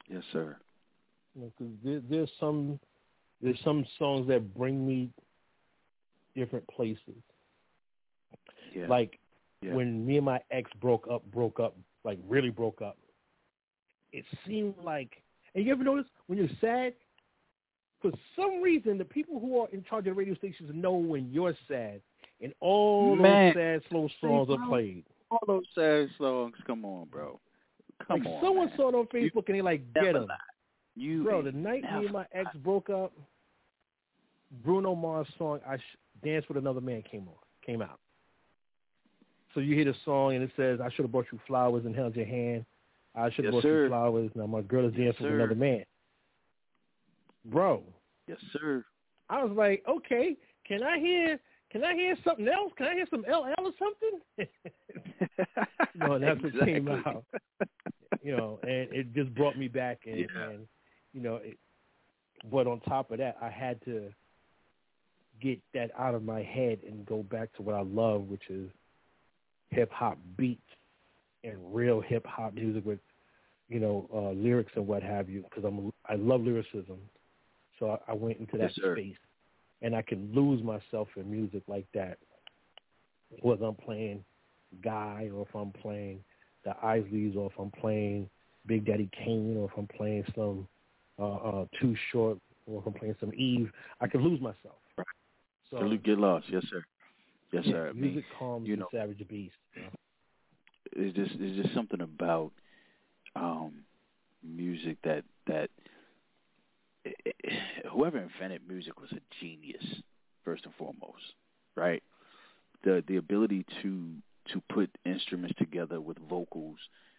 Yes, sir. You know, 'cause there, there's some there's some songs that bring me different places. Yeah. Like yeah. when me and my ex broke up, broke up, like really broke up. It seemed like, and you ever notice when you're sad, for some reason, the people who are in charge of radio stations know when you're sad, and all Man. those sad, slow songs are played. All those sad songs. Come on, bro. Come like on. Someone man. saw it on Facebook you and they like, get them. You Bro, the night never. me and my ex broke up, Bruno Mars' song "I Sh- Dance with Another Man" came on, came out. So you hear the song and it says, "I should have brought you flowers and held your hand. I should have yes, brought sir. you flowers. Now my girl is yes, dancing sir. with another man." Bro. Yes, sir. I was like, okay, can I hear? Can I hear something else? Can I hear some L L or something? No, and that's exactly. what came out. You know, and it just brought me back, and, yeah. and you know, it, but on top of that, I had to get that out of my head and go back to what I love, which is hip hop beats and real hip hop music with, you know, uh, lyrics and what have you. Because I'm I love lyricism, so I, I went into that yes, space, and I can lose myself in music like that. Whether I'm playing Guy, or if I'm playing the Isleys, or if I'm playing Big Daddy Kane, or if I'm playing some uh, uh, Too Short, or if I'm playing some Eve, I can lose myself. Right. So so get lost, yes, sir. Yes, yeah, sir. I music mean, calms you the know, savage beast. You know? It's just it's just something about um, music that that it, it, whoever invented music was a genius, first and foremost, right? The the ability to to put instruments together with vocals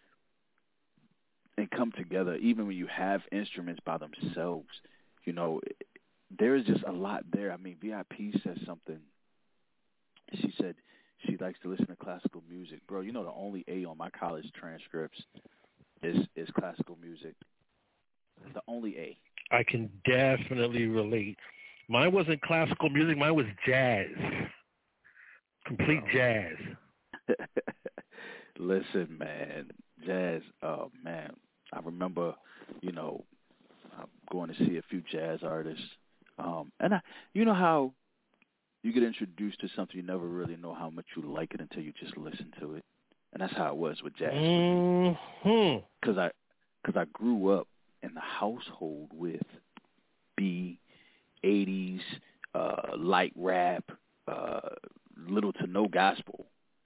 and come together, even when you have instruments by themselves, you know, there is just a lot there. I mean, V I P said something. She said she likes to listen to classical music. Bro, you know the only A on my college transcripts is, is classical music. The only A. I can definitely relate. Mine wasn't classical music. Mine was jazz. Complete Bro. jazz. Listen, man, jazz, oh, man. I remember, you know, I'm going to see a few jazz artists. Um, and, I, you know how you get introduced to something, you never really know how much you like it until you just listen to it. And that's how it was with jazz. Mm-hmm. Because I, cause I grew up in the household with B, eighties, uh, light rap, uh, little to no gospel.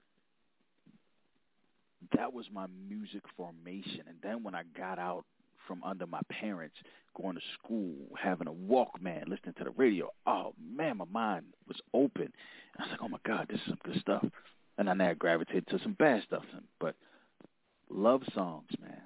That was my music formation. And then when I got out from under my parents, going to school, having a Walkman, listening to the radio, oh, man, my mind was open. And I was like, oh, my God, this is some good stuff. And then I gravitated to some bad stuff. But love songs, man.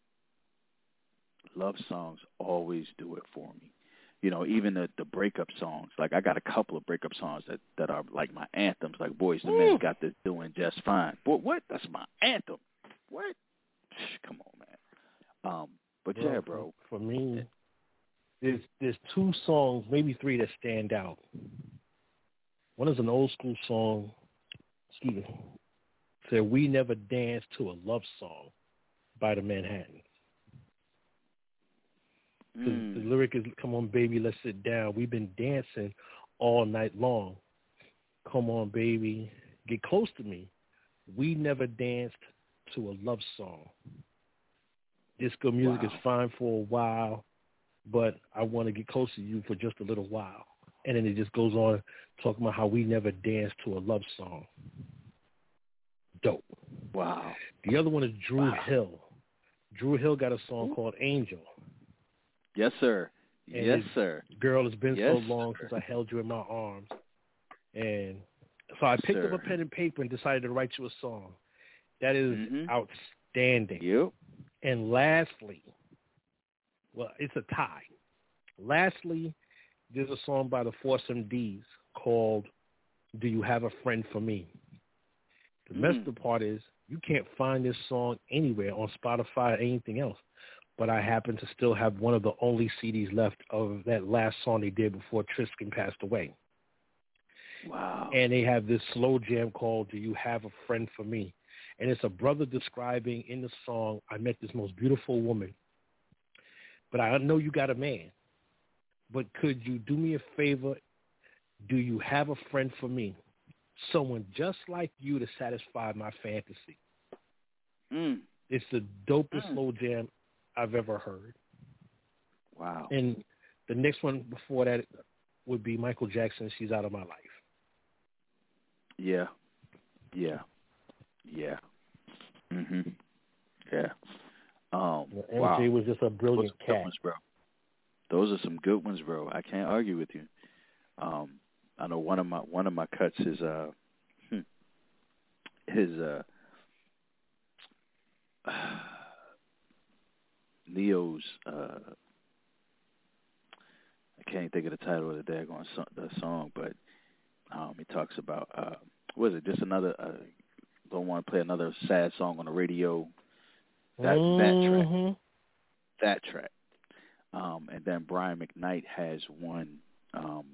Love songs always do it for me. You know, even the, the breakup songs. Like, I got a couple of breakup songs that, that are like my anthems. Like, Boys the Men got this doing just fine. Boy, what? That's my anthem. What? Come on, man. Um, but bro, yeah, bro. For, for me, there's there's two songs, maybe three, that stand out. One is an old school song. Excuse me. Said, "We never danced to a love song" by the Manhattans. Mm. The lyric is, "Come on, baby, let's sit down. We've been dancing all night long. Come on, baby, get close to me. We never danced to a love song. Disco music Wow. is fine for a while, but I want to get close to you for just a little while." And then it just goes on talking about how we never danced to a love song. Dope. Wow. The other one is Drew Wow. Hill. Drew Hill got a song Ooh. called Angel. Yes, sir. And yes, sir. Girl, it's been yes, so long sir. since I held you in my arms. And so I picked sir. up a pen and paper and decided to write you a song. That is mm-hmm. outstanding. Yep. And lastly, well, it's a tie. Lastly, there's a song by the Force M Ds called "Do You Have a Friend for Me?" The mm. messed up part is you can't find this song anywhere on Spotify or anything else. But I happen to still have one of the only C Ds left of that last song they did before Tristan passed away. Wow. And they have this slow jam called "Do You Have a Friend for Me?" And it's a brother describing in the song, "I met this most beautiful woman. but I know you got a man. But could you do me a favor? Do you have a friend for me? Someone just like you to satisfy my fantasy. Mm. It's the dopest Mm. slow jam I've ever heard. Wow. And the next one before that would be Michael Jackson, She's Out of My Life. Yeah. Yeah. Yeah. Mhm. Yeah. Um, You know, M J wow. was just a brilliant Those are good cat. ones, bro. Those are some good ones, bro. I can't argue with you. Um, I know one of my one of my cuts is uh his uh Neo's uh I can't think of the title of the daggone song, the song, but um, he talks about uh, what is it? Just another. Uh, don't want to play another sad song on the radio. That mm-hmm. that track. That track. Um, and then Brian McKnight has one. Um,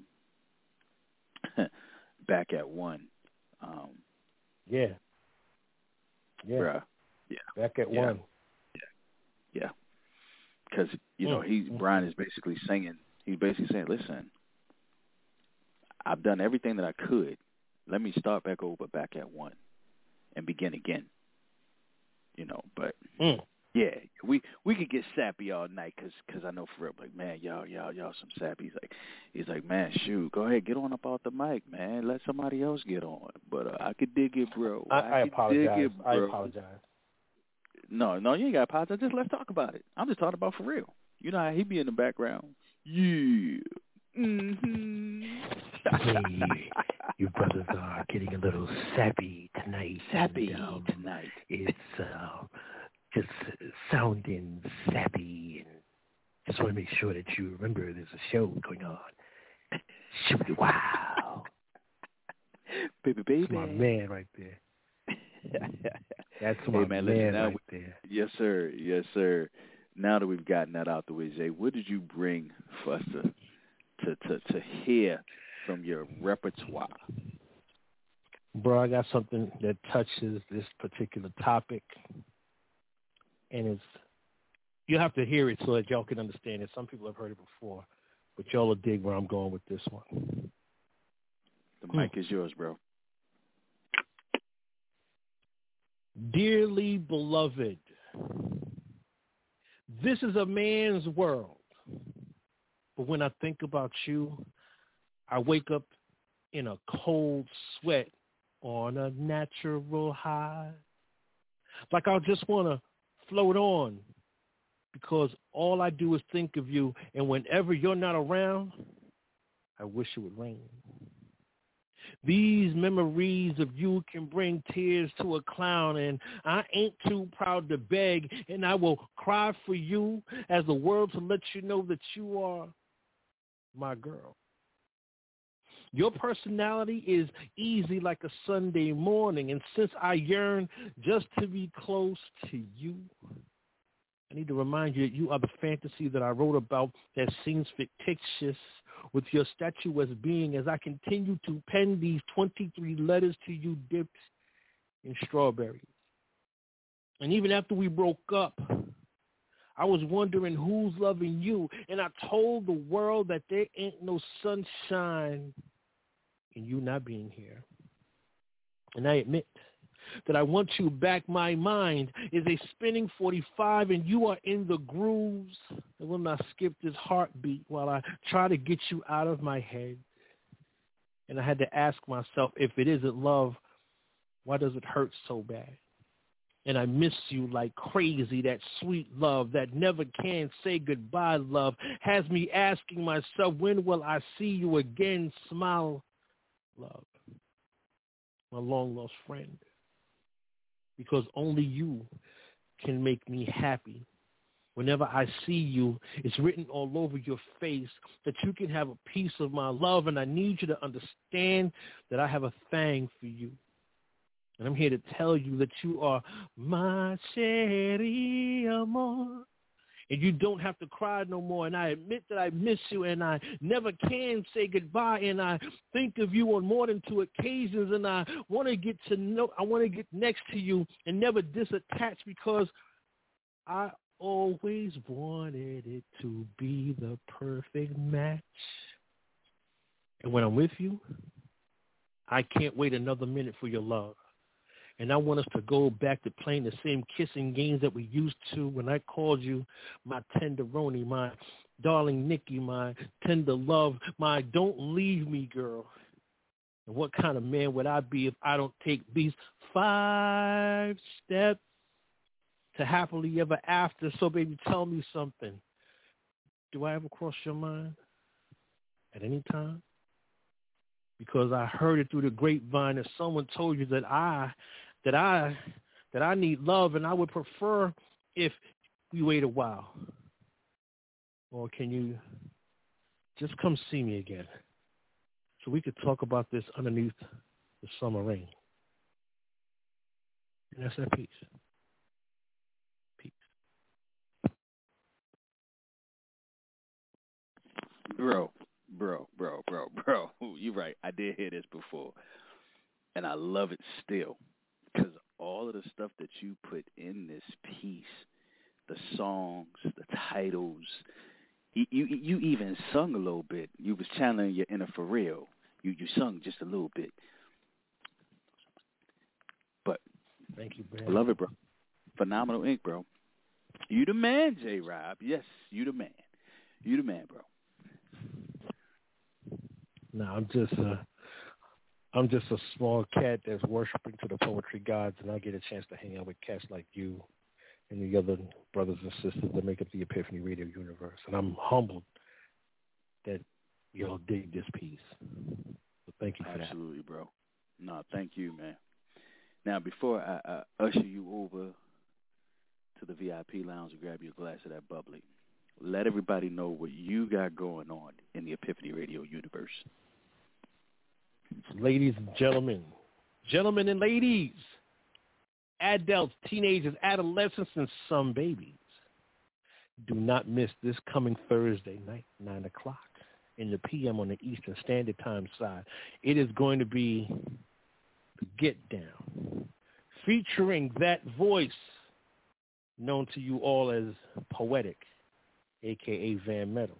back at one. Um, yeah. Yeah. Bruh. Yeah. Back at yeah. one. Yeah. Yeah. Because you know he Brian is basically saying. He's basically saying, listen, I've done everything that I could. Let me start back over back at one and begin again. You know, but, mm. yeah, we we could get sappy all night because cause I know for real, like, man, y'all, y'all, y'all some sappy. He's like, he's like, man, shoot, go ahead, get on up off the mic, man. Let somebody else get on. But uh, I could dig it, bro. I, I, I could apologize. dig it, bro. I apologize. No, no, you ain't got to apologize. Just let's talk about it. I'm just talking about for real. You know how he be in the background. Yeah. Mm-hmm. Hey, you brothers are getting a little sappy tonight. Sappy and, um, tonight. It's uh, just sounding sappy, and just want to make sure that you remember there's a show going on. Shoot, wow. Baby, baby. That's my man right there. That's my hey, man, man listen, now right we, there. Yes, sir. Yes, sir. Now that we've gotten that out the way, Zay, what did you bring for us to to, to, to hear from your repertoire? Bro, I got something that touches this particular topic, and it's you have to hear it so that y'all can understand it. Some people have heard it before, but y'all will dig where I'm going with this one. The mic hmm. is yours, bro. Dearly beloved, this is a man's world. But when I think about you, I wake up in a cold sweat on a natural high. Like I just want to float on because all I do is think of you. And whenever you're not around, I wish it would rain. These memories of you can bring tears to a clown, and I ain't too proud to beg, and I will cry for you as the world to let you know that you are my girl. Your personality is easy like a Sunday morning, and since I yearn just to be close to you, I need to remind you that you are the fantasy that I wrote about that seems fictitious with your statuesque being as I continue to pen these twenty-three letters to you dipped in strawberries. And even after we broke up, I was wondering who's loving you, and I told the world that there ain't no sunshine in you not being here. And I admit that I want you back. My mind is a spinning forty-five, and you are in the grooves that will not skip this heartbeat while I try to get you out of my head. And I had to ask myself, if it isn't love, why does it hurt so bad? And I miss you like crazy. That sweet love that never can say goodbye love has me asking myself, when will I see you again? Smile, love, my long-lost friend. Because only you can make me happy. Whenever I see you, it's written all over your face that you can have a piece of my love, and I need you to understand that I have a thing for you. And I'm here to tell you that you are my chérie amour. And you don't have to cry no more. And I admit that I miss you, and I never can say goodbye. And I think of you on more than two occasions. And I want to get to know, I want to get next to you and never disattach, because I always wanted it to be the perfect match. And when I'm with you, I can't wait another minute for your love. And I want us to go back to playing the same kissing games that we used to when I called you my tenderoni, my darling Nikki, my tender love, my don't leave me girl. And what kind of man would I be if I don't take these five steps to happily ever after? So, baby, tell me something. Do I ever cross your mind at any time? Because I heard it through the grapevine that someone told you that I, that I, that I need love, and I would prefer if we wait a while. Or can you just come see me again so we could talk about this underneath the summer rain? And that's that peace. Peace. Bro, bro, bro, bro, bro. You're right. I did hear this before. And I love it still. Because all of the stuff that you put in this piece, the songs, the titles, you, you, you even sung a little bit. You was channeling your inner for real. You, you sung just a little bit. But thank you, man. I love it, bro. Phenomenal ink, bro. You the man, J-Rob. Yes, you the man. You the man, bro. No, I'm just a, I'm just a small cat that's worshiping to the poetry gods, and I get a chance to hang out with cats like you and the other brothers and sisters that make up the Epiphany Radio universe. And I'm humbled that y'all dig this piece. So thank you for Absolutely, that. Absolutely, bro. No, thank you, man. Now, before I uh, usher you over to the V I P lounge and grab you a glass of that bubbly, let everybody know what you got going on in the Epiphany Radio universe. Ladies and gentlemen, gentlemen and ladies, adults, teenagers, adolescents, and some babies, do not miss this coming Thursday night, nine o'clock in the P M on the Eastern Standard Time side. It is going to be the Get Down, featuring that voice known to you all as Poetic, a k a. Van Meadows.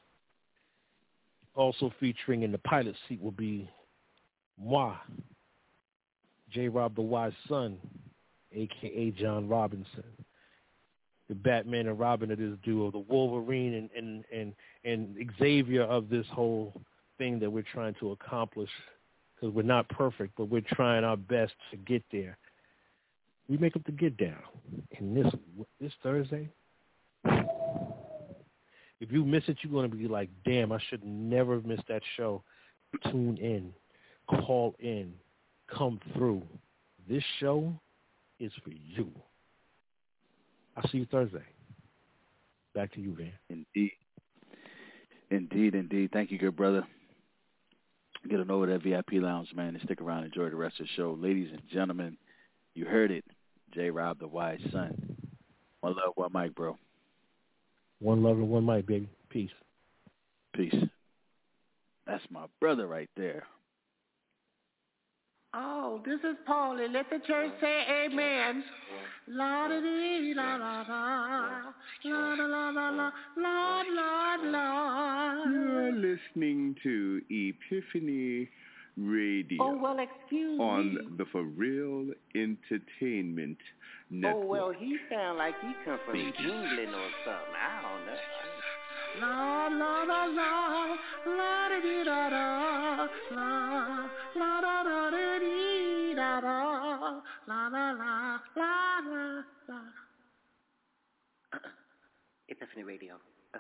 Also featuring in the pilot seat will be moi, J-Rob the Wise Son, a k a. John Robinson, the Batman and Robin of this duo, the Wolverine and, and, and, and Xavier of this whole thing that we're trying to accomplish, because we're not perfect, but we're trying our best to get there. We make up the Get Down. And this, this Thursday, if you miss it, you're going to be like, damn, I should never miss that show. Tune in, call in, come through. This show is for you. I'll see you Thursday. Back to you, Van. Indeed. Indeed, indeed. Thank you, good brother. Get on over to that V I P lounge, man, and stick around and enjoy the rest of the show. Ladies and gentlemen, you heard it. J-Rob, the Wise Son. One love, one mic, bro. One love and one mic, baby. Peace. Peace. That's my brother right there. Oh, this is Paulie. Let the church say amen. La da dee la la la. La da la la la. La la la. You're listening to Epiphany Radio. Oh, well, excuse on me. the For Real Entertainment Network. Oh, well, he sound like he come from England or something. I don't know. La la la la, la da dee da da, la la da da da dee da da, la la la la la la. Epiphany Radio. Uh.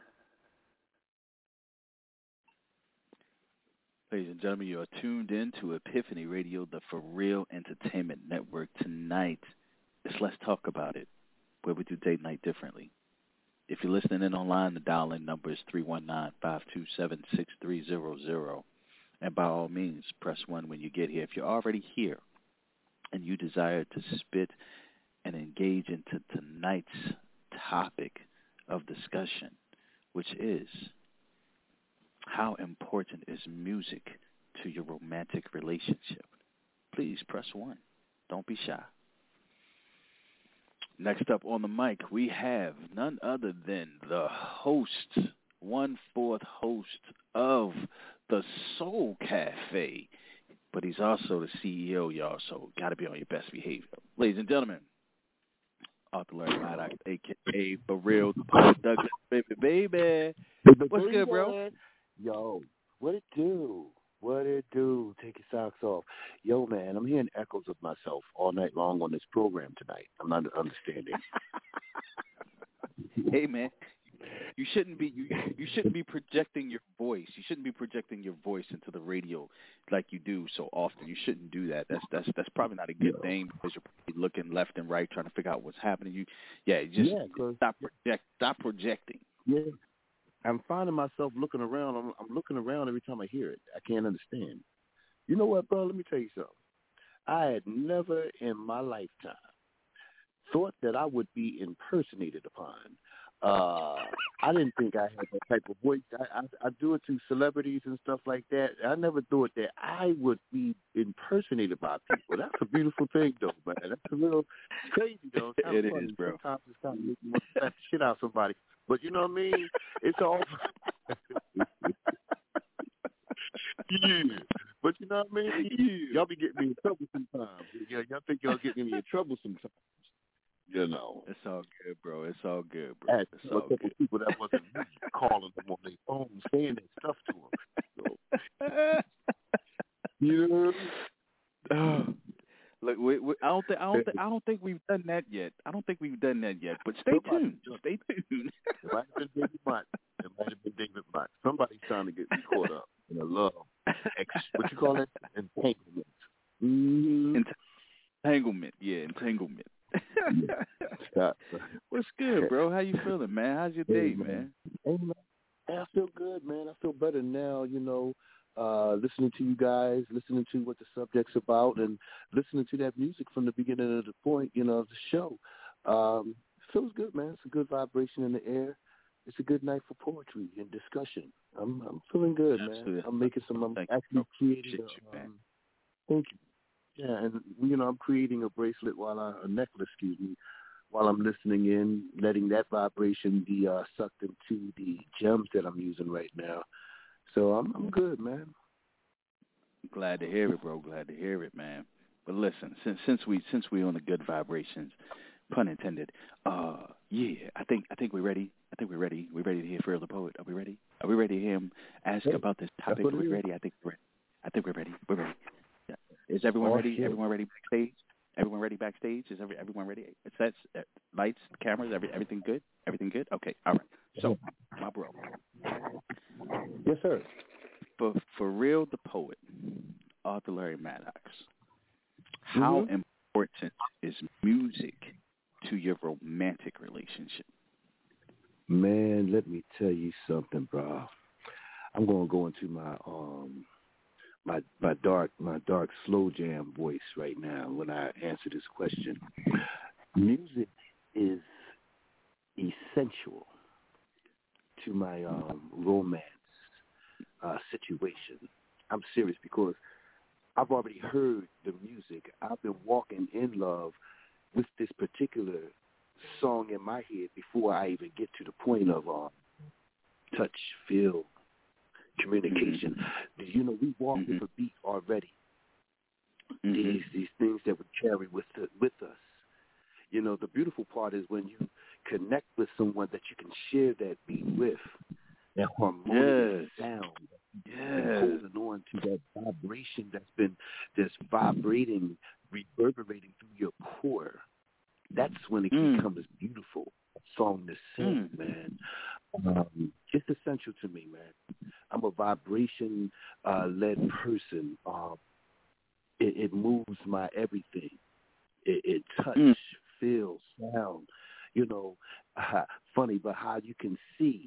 Ladies and gentlemen, you are tuned in to Epiphany Radio, the For Real Entertainment Network. Tonight, it's Let's Talk About It, where we do date night differently. If you're listening in online, the dial-in number is three one nine, five two seven, six three zero zero. And by all means, press one when you get here. If you're already here and you desire to spit and engage into tonight's topic of discussion, which is how important is music to your romantic relationship, please press one. Don't be shy. Next up on the mic, we have none other than the host, one-fourth host of the Soul Cafe. But he's also the C E O, y'all, so got to be on your best behavior. Ladies and gentlemen, Arthur Larry Maddox, a k a. For Real, the Poet Douglas, baby, baby. What's good, bro? Yo, what it do? What it do? Take your socks off. Yo, man, I'm hearing echoes of myself all night long on this program tonight. I'm not understanding. Hey, man, you shouldn't be you, you shouldn't be projecting your voice. You shouldn't be projecting your voice into the radio like you do so often. You shouldn't do that. That's that's that's probably not a good thing because you're probably looking left and right trying to figure out what's happening. You, yeah, you just yeah, stop project stop projecting. Yeah. I'm finding myself looking around. I'm, I'm looking around every time I hear it. I can't understand. You know what, bro? Let me tell you something. I had never in my lifetime thought that I would be impersonated upon. Uh, I didn't think I had that type of voice. I, I, I do it to celebrities and stuff like that. I never thought that I would be impersonated by people. That's a beautiful thing, though, man. That's a little it's crazy, though. It's it funny. is, bro. Sometimes it's kind of making me want to slap the shit out of somebody. But you know what I mean? It's all yeah. But you know what I mean? Yeah. Y'all be getting me in trouble sometimes. Yeah, y'all think y'all getting me in trouble sometimes. You know. It's all good, bro. It's all good, bro. It's I had all a couple good. people that wasn't me calling them on their phone, saying that stuff to them. So, you know. Oh. Look, we, we, I don't think I don't think I don't think we've done that yet. I don't think we've done that yet. But stay tuned. Stay tuned. It might have been David Mott. It might have been David Mott. Somebody's trying to get me caught up in a love. Ex, what you call it? Entanglement. Mm-hmm. Entanglement. Yeah, entanglement. Yeah. What's good, bro? How you feeling, man? How's your day, hey, man? man? Hey, man. I feel good, man. I feel better now. You know. Uh, listening to you guys, listening to what the subject's about, and listening to that music from the beginning of the point, you know, of the show. Um, feels good, man. It's a good vibration in the air. It's a good night for poetry and discussion. I'm I'm feeling good, Absolutely. man. I'm making some. I'm thank actually you, creating. you, A, um, thank you. Yeah, and you know, I'm creating a bracelet while I a necklace, excuse me, while I'm listening in, letting that vibration be uh, sucked into the gems that I'm using right now. So I'm I'm good, man. Glad to hear it, bro. Glad to hear it, man. But listen, since since we since we on the good vibrations, pun intended. Uh, yeah, I think I think we're ready. I think we're ready. We're ready to hear Furl the Poet. Are we ready? Are we ready to hear him ask hey, about this topic? Are we ready? I think we're ready. I think we're ready. We're ready. Yeah. Is everyone oh, ready? Shit. Everyone ready backstage? Everyone ready backstage? Is every, everyone ready? Sets, uh, lights, cameras, every, everything good? Everything good? Okay, all right. So, my bro. Yes, sir. For, for Real the Poet, Arthur Larry Maddox, how mm-hmm. important is music to your romantic relationship? Man, let me tell you something, bro. I'm going to go into my um my my dark my dark slow jam voice right now when I answer this question. Music is essential to my um, romance uh, situation. I'm serious because I've already heard the music. I've been walking in love with this particular song in my head before I even get to the point of uh, touch, feel, communication. Mm-hmm. You know, we walk mm-hmm. with a beat already. Mm-hmm. These these things that we carry with the, with us. You know, the beautiful part is when you connect with someone that you can share that beat with, that harmonious yes. sound, yes. and holding on to that vibration that's been just vibrating, reverberating through your core. That's when it mm. becomes beautiful. A song to sing, mm. man. Um, it's essential to me, man. I'm a vibration-led uh, person. Um, it, it moves my everything. It, it touch, mm. feel, sound. You know, uh, funny, but how you can see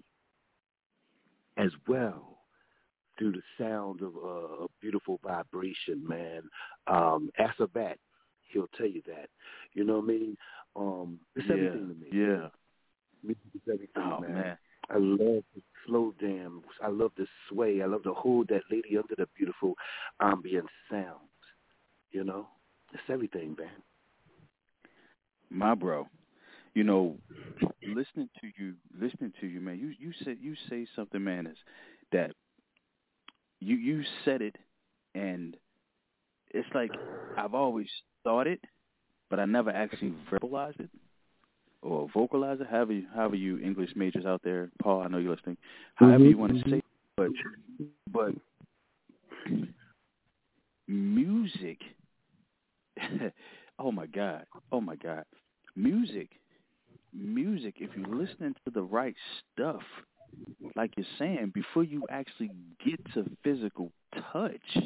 as well through the sound of uh, a beautiful vibration, man. Um, ask a bat, he'll tell you that. You know what I mean? Um, it's yeah, everything to me. Yeah. Music is everything, oh, man. man. I love the slow jam. I love the sway. I love to hold that lady under the beautiful ambient sounds. You know? It's everything, man. My bro. you know, listening to you, listening to you, man. You you said you say something, man, is that you you said it, and it's like I've always thought it, but I never actually verbalized it or vocalized it. However, you, however you English majors out there, Paul, I know you're listening. However mm-hmm. you want to say it, but but music. Oh my God! Oh my God! Music. Music, if you're listening to the right stuff, like you're saying, before you actually get to physical touch,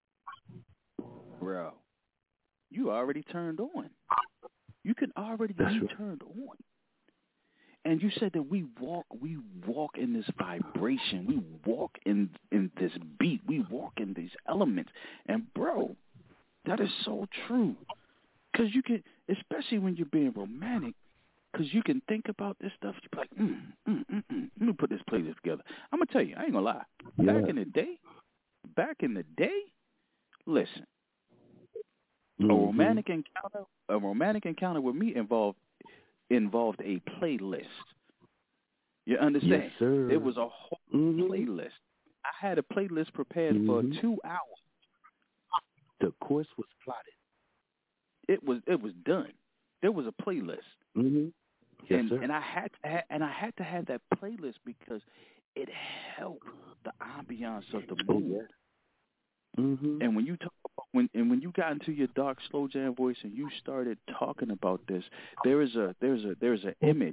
bro, you already turned on. You can already be right. turned on. And you said that we walk, we walk in this vibration. We walk in in this beat. We walk in these elements. And bro, that is so true. Because you can, especially when you're being romantic, because you can think about this stuff. You're like, mm, mm, mm, mm. Let me put this playlist together. I'm going to tell you, I ain't going to lie. Yeah. Back in the day, back in the day, listen, mm-hmm. a romantic encounter, a romantic encounter with me involved involved a playlist. You understand? Yes, sir. It was a whole mm-hmm. playlist. I had a playlist prepared mm-hmm. for two hours. The course was plotted. It was it was done. There was a playlist. Mm-hmm. Yes, and sir. and I had to ha- and I had to have that playlist because it helped the ambiance of the mood. Oh, yeah. mm-hmm. And when you talk about, when and when you got into your dark slow jam voice and you started talking about this, there is a there's a there's an image.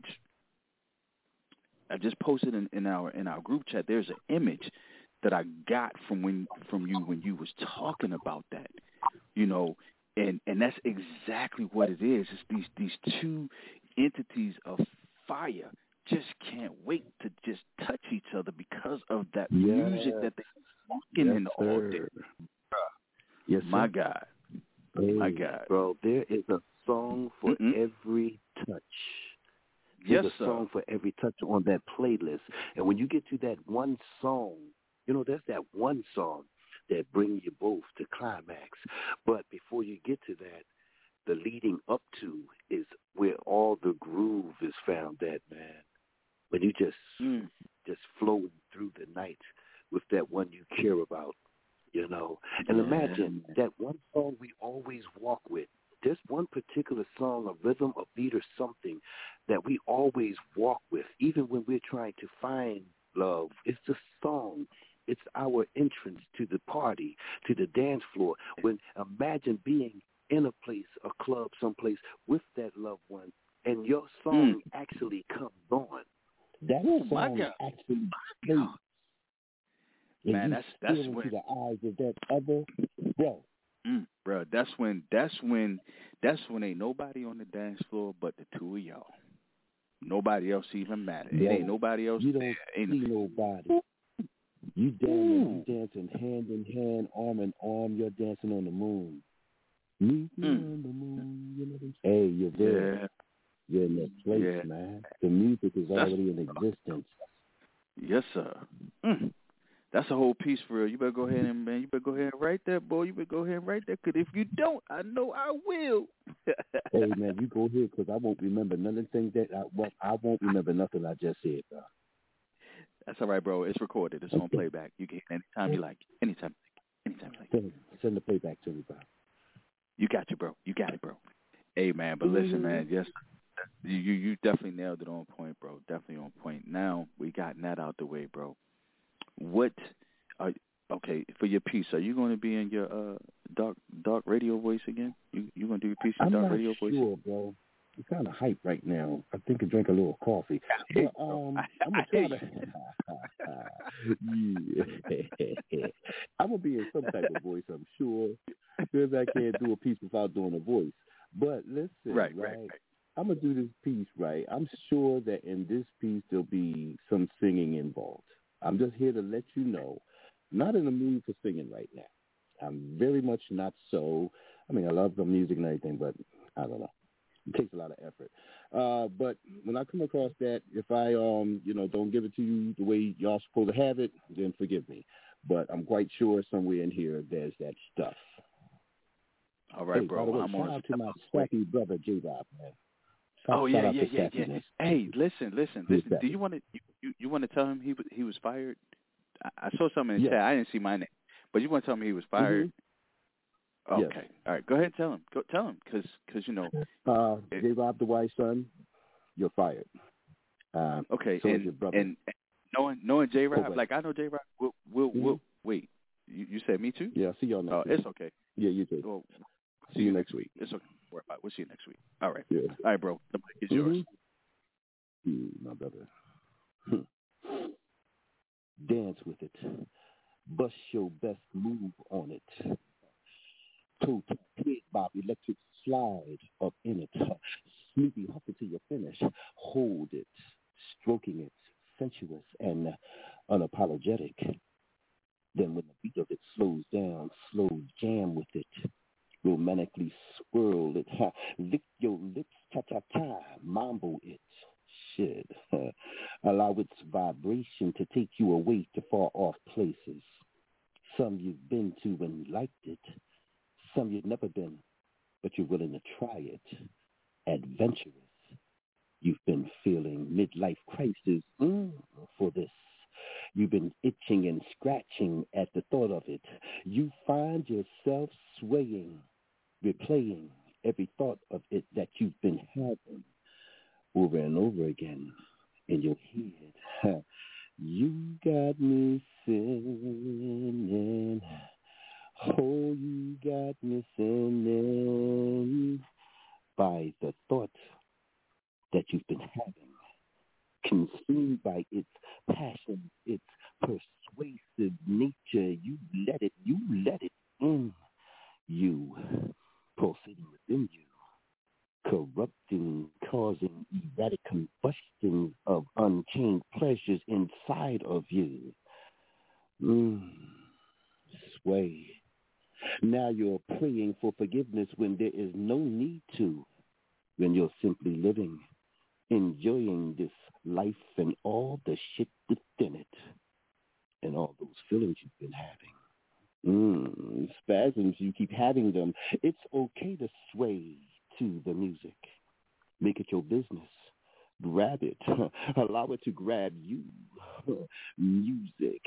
I just posted in, in our in our group chat. There's an image that I got from when from you when you was talking about that. You know, and and that's exactly what it is. It's these these two entities of fire just can't wait to just touch each other because of that yes. music that they're walking yes, in all day. Yes, my sir. God. Hey, my God. Bro, there is a song for Mm-mm. every touch. There's yes, a song sir. for every touch on that playlist. And when you get to that one song, you know, there's that one song that brings you both to climax. But before you get to that, the leading up to is where all the groove is found at, man. When you just mm. just flowing through the night with that one you care about, you know. And yeah. imagine that one song we always walk with. There's one particular song, a rhythm, a beat, or something that we always walk with, even when we're trying to find love. It's the song. It's our entrance to the party, to the dance floor. When imagine being in a place, a club, someplace with that loved one, and your song mm. actually comes on. That Ooh, song actually plays. Man, that's that's into when the eyes of that other bro. Mm, bro, that's when that's when that's when ain't nobody on the dance floor but the two of y'all. Nobody else even matter. It Yo, ain't nobody else you there. don't Ain't see nobody. You dancing, you dancing hand in hand, arm in arm. You're dancing on the moon. Meet me mm. on the moon. You know what I'm saying? Hey, you're there. Yeah. You're in that place, yeah. man. The music is That's, already in existence. Yes, sir. Mm. That's a whole piece for real. You better go ahead and man, you better go ahead and write that, boy. You better go ahead and write that, because if you don't, I know I will. Hey, man, you go ahead, because I won't remember none of the things that I, well, I won't remember nothing I just said, bro. That's all right, bro. It's recorded. It's on playback. You can anytime you like. Anytime, anytime you like. Send, send the playback to me, bro. You got you, bro. You got it, bro. Hey, man, but listen, man, yes, you you definitely nailed it on point, bro. Definitely on point. Now we got that out the way, bro. What are okay for your piece? Are you going to be in your uh, dark dark radio voice again? You you going to do your piece in I'm dark not radio sure, voice? bro. bro. I'm kind of hyped right now. I think I drank a little coffee. But, um, I'm gonna try to. yeah, I'm gonna be in some type of voice, I'm sure, because I can't do a piece without doing a voice. But listen, right, right, right, right. I'm gonna do this piece, right? I'm sure that in this piece there'll be some singing involved. I'm just here to let you know, not in the mood for singing right now. I'm very much not so. I mean, I love the music and everything, but I don't know. It takes a lot of effort. Uh, but when I come across that, if I, um, you know, don't give it to you the way y'all supposed to have it, then forgive me. But I'm quite sure somewhere in here there's that stuff. All right, hey, bro. By the way, I'm shout on out to my sappy brother, J-Bob, man. Shout, Oh shout yeah, out yeah, to yeah, yeah. Sassiness. Hey, listen, listen, Who's listen. Do that? you want to you, you, you want to tell him he was he was fired? I, I saw something in the Yes. chat. I didn't see my name, but you want to tell him he was fired? Mm-hmm. Yes. Okay, all right. Go ahead and tell him. Go tell him, cause, cause you know. Uh, it, J. Rob, the wise son, you're fired. Uh, okay, so and is your brother. and knowing knowing J. Rob, Correct. like I know J. Rob. We'll we'll, Mm-hmm. we'll wait. You you said me too? Yeah, see y'all next Oh, week. it's okay. Yeah, you too. Well, see you next week. It's okay. Worry about it. We'll see you next week. All right. Yeah. All right, bro. The mic is mm-hmm. yours. Mm, my brother. Dance with it. Bust your best move on it. Toe tap twig bob electric slide up in it. Snoopy huff it till you finish. Hold it. Stroking it. Sensuous and unapologetic. Then when the beat of it slows down, slow jam with it. Romantically swirl it. Ha. Lick your lips. Cha-cha-cha. Mambo it. Shit. Allow its vibration to take you away to far off places. Some you've been to and liked it. Some you've never been, but you're willing to try it. Adventurous. You've been feeling midlife crisis mm, for this. You've been itching and scratching at the thought of it. You find yourself swaying, replaying every thought of it that you've been having over and over again in your head. You got me singing. Oh, you got me singing by the thought that you've been having, consumed by its passion, its persuasive nature. You let it, you let it in you, pulsating within you, corrupting, causing erratic combustions of unchained pleasures inside of you. Mm, sway. Now you're praying for forgiveness when there is no need to, when you're simply living, enjoying this life and all the shit within it, and all those feelings you've been having. Mm, spasms, you keep having them. It's okay to sway to the music. Make it your business. Grab it. Allow it to grab you. Music.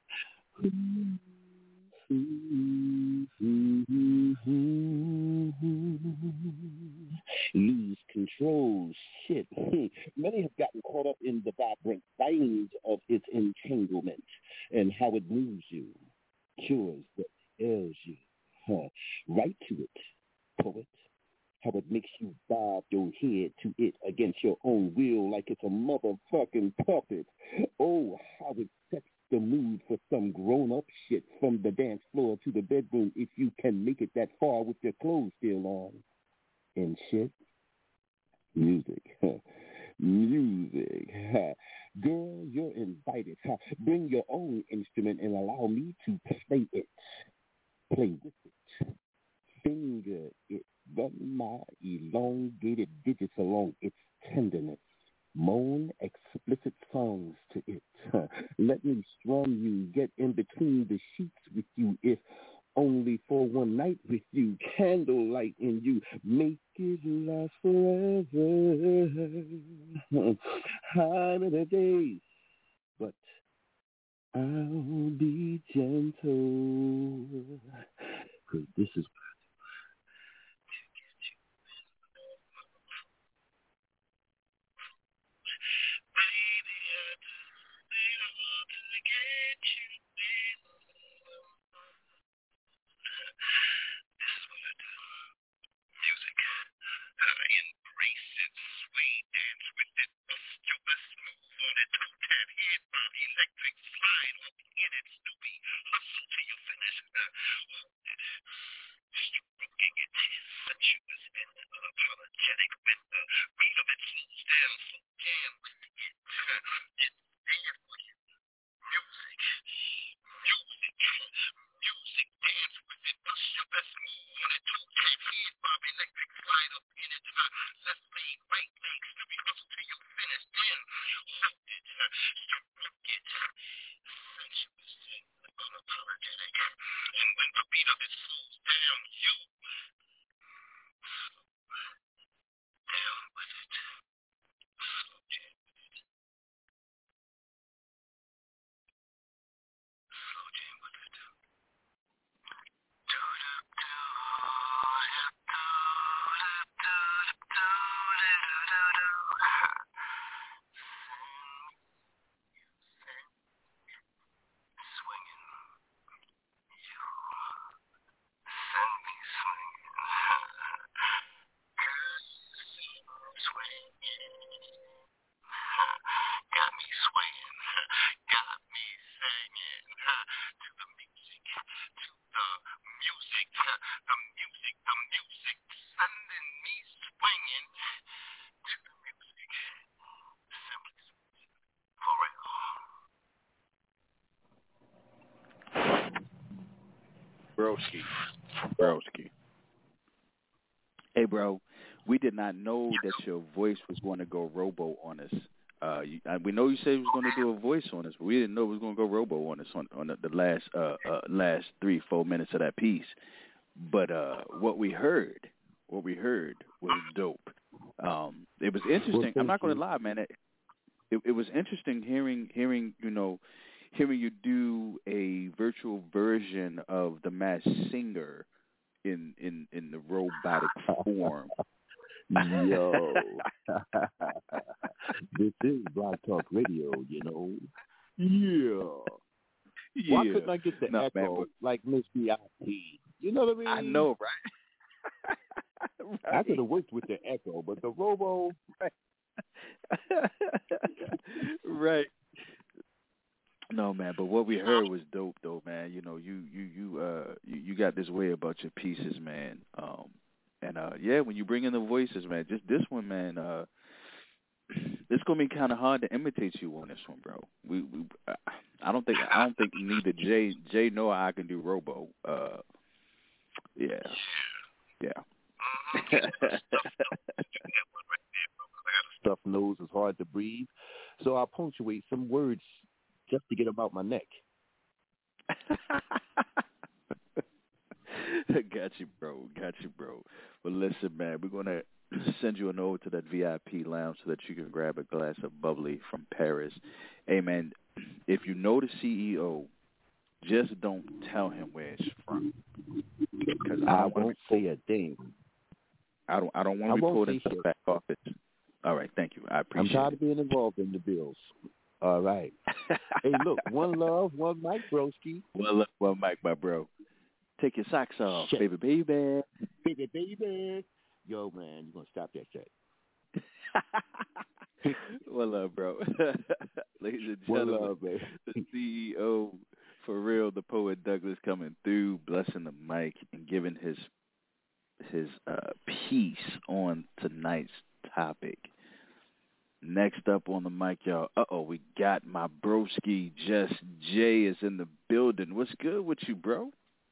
Lose control. Shit. Many have gotten caught up in the vibrant veins of its entanglement and how it moves you, cures what ails you. Huh. Right to it, poet. How it makes you bob your head to it against your own will like it's a motherfucking puppet. Oh, how it sets the mood for some grown-up shit from the dance floor to the bedroom if you can make it that far with your clothes still on. And shit, music. Music. Girl, you're invited. Bring your own instrument and allow me to play it. Play with it. Finger it. Run my elongated digits along its tenderness. Moan explicit songs to it. Let me strum you, get in between the sheets with you, if only for one night with you. Candlelight in you, make it last forever. High in the days, but I'll be gentle, 'cause this is down with it. Broski. Broski. Hey, bro, we did not know that your voice was going to go robo on us. Uh, you, uh, we know you said you was going to do a voice on us, but we didn't know it was going to go robo on us on, on the, the last uh, uh, last three, four minutes of that piece. But uh, what we heard, what we heard was dope. Um, it was interesting. I'm not going to lie, man. It, it, it was interesting hearing, hearing, you know, hearing you do a virtual version of the Masked Singer in, in, in the robotic form. Yo, this is Blog Talk Radio, you know. Yeah. yeah. Why couldn't I get the no, echo man, but... like Miss B I P? You know what I mean? I know, right? right. I could have worked with the echo, but the robo, right? right. No, man, but what we heard was dope, though, man. You know, you you you uh you, you got this way about your pieces, man. Um, and uh, yeah, when you bring in the voices, man, just this one, man, uh, it's gonna be kind of hard to imitate you on this one, bro. We, we I don't think I don't think neither Jay Jay nor I can do Robo. Uh, yeah, yeah. Stuff nose is hard to breathe, so I'll punctuate some words just to get them out my neck. Got you, bro. Got you, bro. Well, listen, man, we're gonna send you a note to that V I P lounge so that you can grab a glass of bubbly from Paris. Hey, man, if you know the C E O, just don't tell him where it's from. Because I, I won't say a thing. I don't. I don't want to be pulled into the back office. All right, thank you. I appreciate it. I'm tired of being involved in the bills. All right. Hey, look, one love, one mic, broski. One love, one mic, my bro. Take your socks off, Shit. baby, baby. Baby, baby. Yo, man, you going to stop that shit. One love, bro. Ladies and gentlemen, one love, baby. The C E O, for real, the poet Douglas coming through, blessing the mic and giving his his uh, piece on tonight's topic. Next up on the mic, y'all. Uh-oh, we got my broski, Just Jay, is in the building. What's good with you, bro?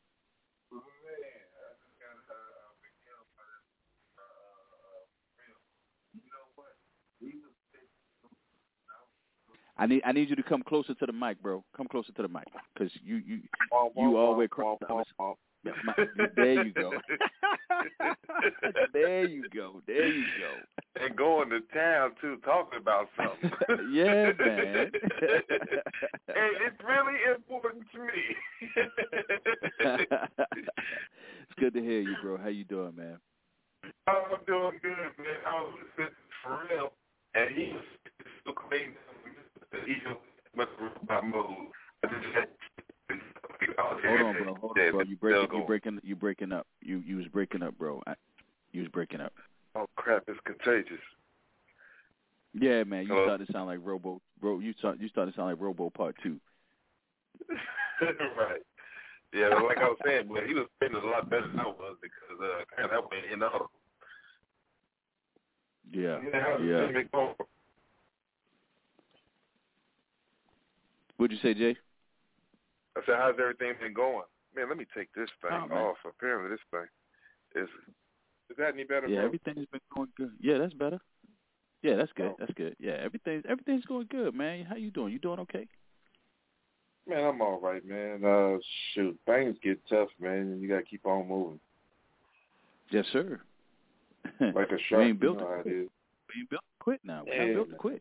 I need I need you to come closer to the mic, bro. Come closer to the mic, cause you you you always cross. There you go. There you go. There you go. And going to town too, talking about something. Yeah, man. And it's really important to me. It's good to hear you, bro. How you doing, man? I'm doing good, man. I was listening for real, and he was still crazy. He was my mood. Hold on, bro. Hold on, bro. You breaking, you breaking, you breaking up. You, you was breaking up, bro. I, you was breaking up. Oh crap! It's contagious. Yeah, man. You Hello? started to sound like Robo, bro. You start, you started to sound like Robo Part Two. Right. Yeah, like I was saying, but he was spending a lot better than I was because uh, kind of that way, you know. Yeah. Yeah. Yeah. What'd you say, Jay? I said, how's everything been going? Man, let me take this thing oh, off. Apparently this thing is, is that any better? Yeah, bro? everything's been going good. Yeah, that's better. Yeah, that's good. Oh. That's good. Yeah, everything's everything's going good, man. How you doing? You doing okay? Man, I'm all right, man. Uh, shoot, things get tough, man, and you got to keep on moving. Yes, sir. Like a shark, we ain't built you know how it is. We ain't built to quit now. We're yeah, not built man. to quit.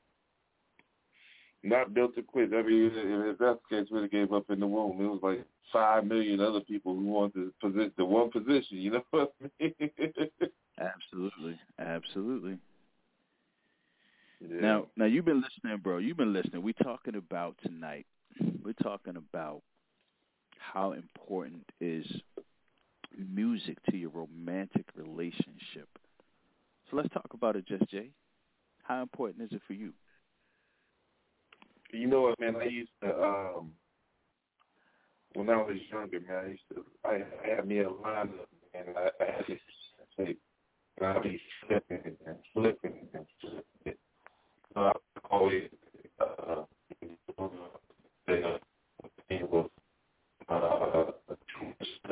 Not built to quit. I mean, if that's the case, we gave up in the womb. It was like five million other people who wanted to position the one position. You know what I mean? Absolutely, absolutely. Yeah. Now, now you've been listening, bro. You've been listening. We're talking about tonight. We're talking about how important is music to your romantic relationship. So let's talk about it, Just Jay. How important is it for you? You know what, man? I used to, um, when I was younger, man, I used to, I, I had me a lineup, and I, I had to say, and I'd be flipping and flipping and flipping. So I always, uh, it was, uh,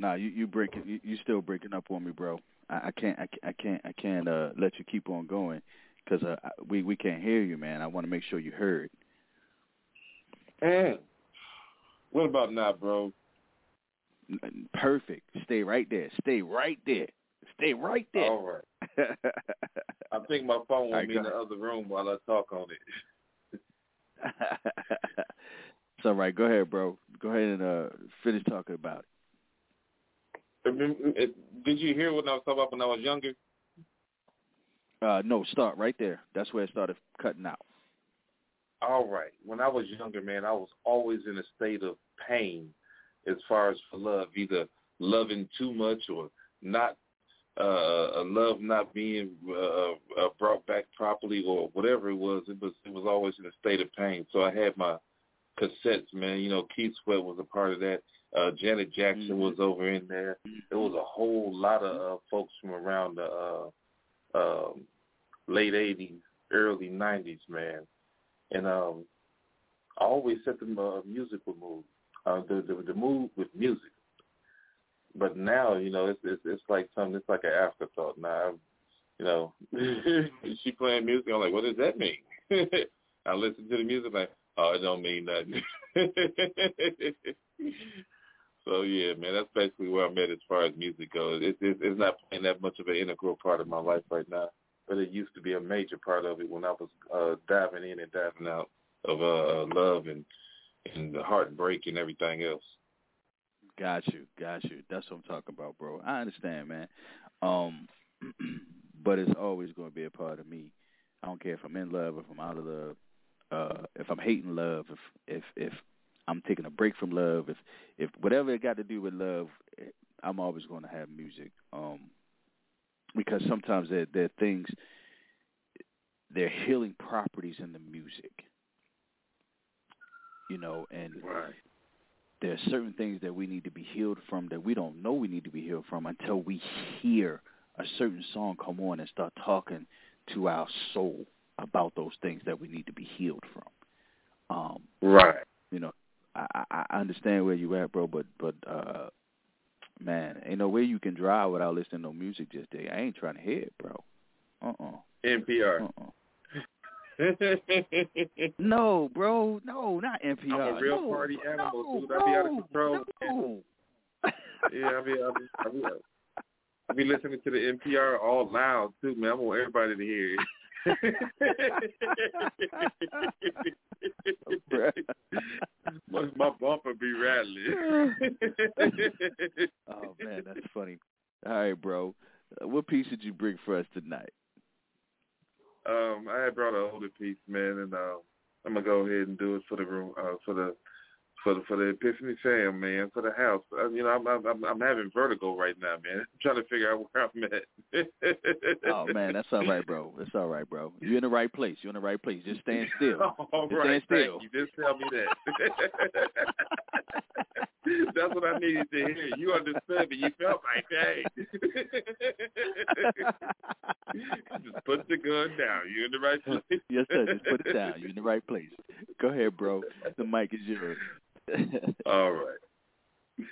Nah, you you breaking you, you still breaking up on me, bro. I, I can't I, can't- I can't I can't uh let you keep on going because uh, I- we we can't hear you, man. I want to make sure you heard. And what about now, bro? Perfect. Stay right there. Stay right there. Stay right there. All right. I think my phone will Right, be go in the ahead. other room while I talk on it. It's all right. Go ahead, bro. Go ahead and uh, finish talking about Did you hear what I was talking about when I was younger? it. Uh, no, start right there. That's where it started cutting out. All right. When I was younger, man, I was always in a state of pain as far as for love, either loving too much or not, uh, love not being uh, uh, brought back properly or whatever it was. It was it was always in a state of pain. So I had my cassettes, man. You know, Keith Sweat was a part of that. Uh, Janet Jackson Mm-hmm. was over in there. There was a whole lot of uh, folks from around the uh, um, late eighties, early nineties, man. And um, I always set the uh, music with mood, uh, the, the the mood with music. But now, you know, it's it's, it's like something. It's like an afterthought. Now, you know, she playing music. I'm like, what does that mean? I listen to the music, like, oh, it don't mean nothing. So yeah, man, that's basically where I'm at as far as music goes. It's it's, it's not playing that much of an integral part of my life right now. But it used to be a major part of it when I was uh, diving in and diving out of uh, love and and the heartbreak and everything else. Got you, got you. That's what I'm talking about, bro. I understand, man. Um, but it's always going to be a part of me. I don't care if I'm in love, if I'm out of love, uh, if I'm hating love, if if if I'm taking a break from love, if if whatever it got to do with love, I'm always going to have music. Um, because sometimes there there are things, there are healing properties in the music, you know, and right. There are certain things that we need to be healed from that we don't know we need to be healed from until we hear a certain song come on and start talking to our soul about those things that we need to be healed from. Um, right. You know, I, I, I understand where you at, bro, but but uh, man, ain't no way you can drive without listening to no music just there. I ain't trying to hear it, bro. Uh-uh. N P R. Uh-uh. No, bro. No, not N P R. I'm a real no, party animal, no, dude. I be out of no, control. No. Yeah, I be, I be, I be, I be listening to the N P R all loud too, man. I want everybody to hear it. my, my bumper be rattling. Oh man, that's funny. All right, bro. Uh, what piece did you bring for us tonight? Um, I had brought an older piece, man, and uh, I'm gonna go ahead and do it for the room, uh, for the, for the, for the Epiphany fam, man, for the house. Uh, you know, I'm, I'm, I'm having vertigo right now, man. I'm trying to figure out where I'm at. Oh man, that's all right, bro. That's all right, bro. You're in the right place. You're in the right place. Just stand still. All Just right, stand still. thank you. Just tell me that. That's what I needed to hear. You understood me. You felt like, hey. Just put the gun down. You're in the right place. Yes, sir. Just put it down. You're in the right place. Go ahead, bro. The mic is yours. All right.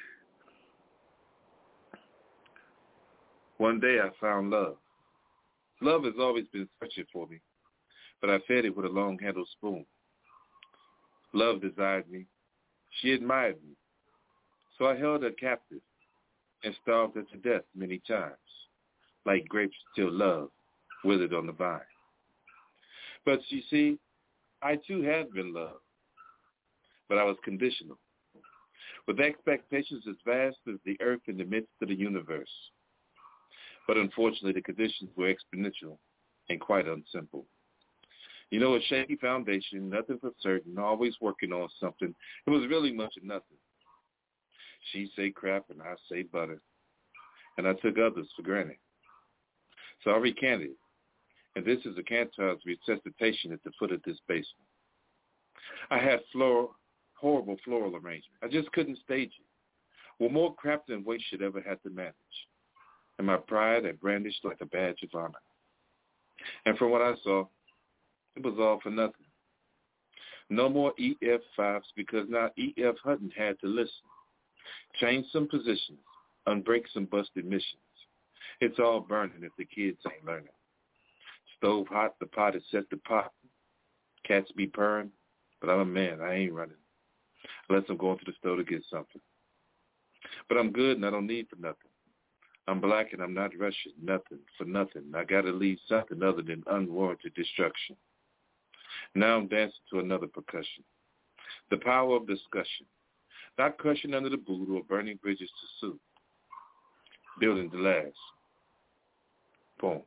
One day I found love. Love has always been searching for me, but I fed it with a long-handled spoon. Love desired me. She admired me. So I held her captive and starved her to death many times, like grapes till love withered on the vine. But you see, I too had been loved, but I was conditional, with expectations as vast as the earth in the midst of the universe. But unfortunately, the conditions were exponential and quite unsimple. You know, a shaky foundation, nothing for certain, always working on something. It was really much of nothing. She say crap and I say butter, and I took others for granted. So I recanted, and this is a Cantor's resuscitation at the foot of this basement. I had floral, horrible floral arrangement. I just couldn't stage it. Well, more crap than waste should ever have to manage. And my pride had brandished like a badge of honor. And from what I saw, it was all for nothing. No more E F fives because now E F Hutton had to listen. Change some positions, unbreak some busted missions. It's all burning if the kids ain't learning. Stove hot, the pot is set to pot. Cats be purring, but I'm a man, I ain't running. Unless I'm going to the store to get something. But I'm good and I don't need for nothing. I'm black and I'm not rushing, nothing for nothing. I gotta leave something other than unwarranted destruction. Now I'm dancing to another percussion. The power of discussion. Not crushing under the boot or burning bridges to suit. Building to last. Boom.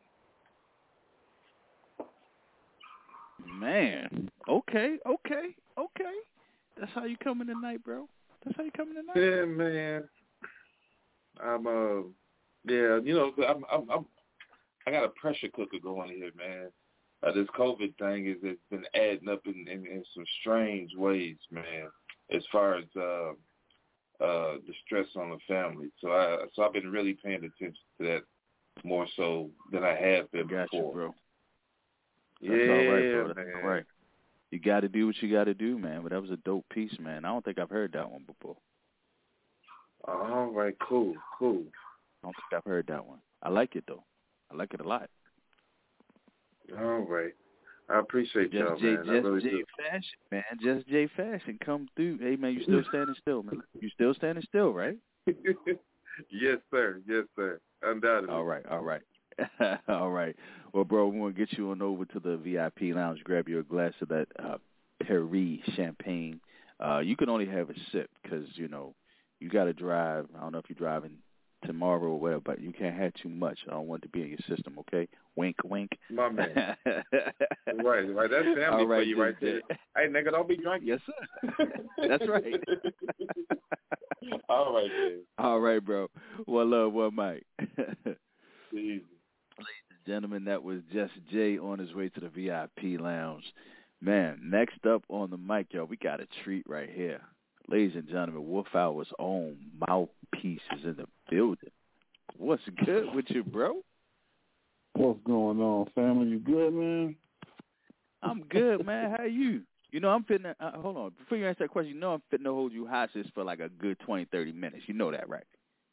Man, okay, okay, okay. That's how you coming tonight, bro. That's how you coming tonight. Yeah, man. I'm uh, yeah, you know, I'm, I'm, I'm I got a pressure cooker going here, man. Uh, this COVID thing is it's been adding up in, in, in some strange ways, man. As far as uh, uh, the stress on the family, so I so I've been really paying attention to that more so than I have been Got before. You, bro. That's yeah, all right, bro. man. That's all right. You got to do what you got to do, man. But that was a dope piece, man. I don't think I've heard that one before. All right, cool, cool. I don't think I've heard that one. I like it, though. I like it a lot. All right. I appreciate just y'all, J, man. Just I really J do. Fashion, man. Just J Fashion. Come through. Hey, man, you still standing still, man. You still standing still, right? Yes, sir. Yes, sir. Undoubtedly. All right, all right. All right. Well, bro, we want to get you on over to the V I P lounge. Grab you a glass of that uh, Paris champagne. Uh, you can only have a sip because, you know, you got to drive. I don't know if you're driving tomorrow or whatever, but you can't have too much. I don't want it to be in your system, okay? Wink, wink. My man. right, right. That's family all right, for you right there. Hey, nigga, don't be drinking. Yes, sir. That's right. All right, man. All right, bro. One love, one mic. Easy. Ladies and gentlemen, that was Just Jay on his way to the V I P lounge. Man, next up on the mic, y'all, we got a treat right here. Ladies and gentlemen, Wolf Hour's own Mouthpiece is in the building. What's good with you, bro? What's going on, family? You good, man? I'm good, man. How you? You know, I'm fitting to, uh, hold on. Before you answer that question, you know I'm fitting to hold you hostage for like a good twenty, thirty minutes. You know that, right?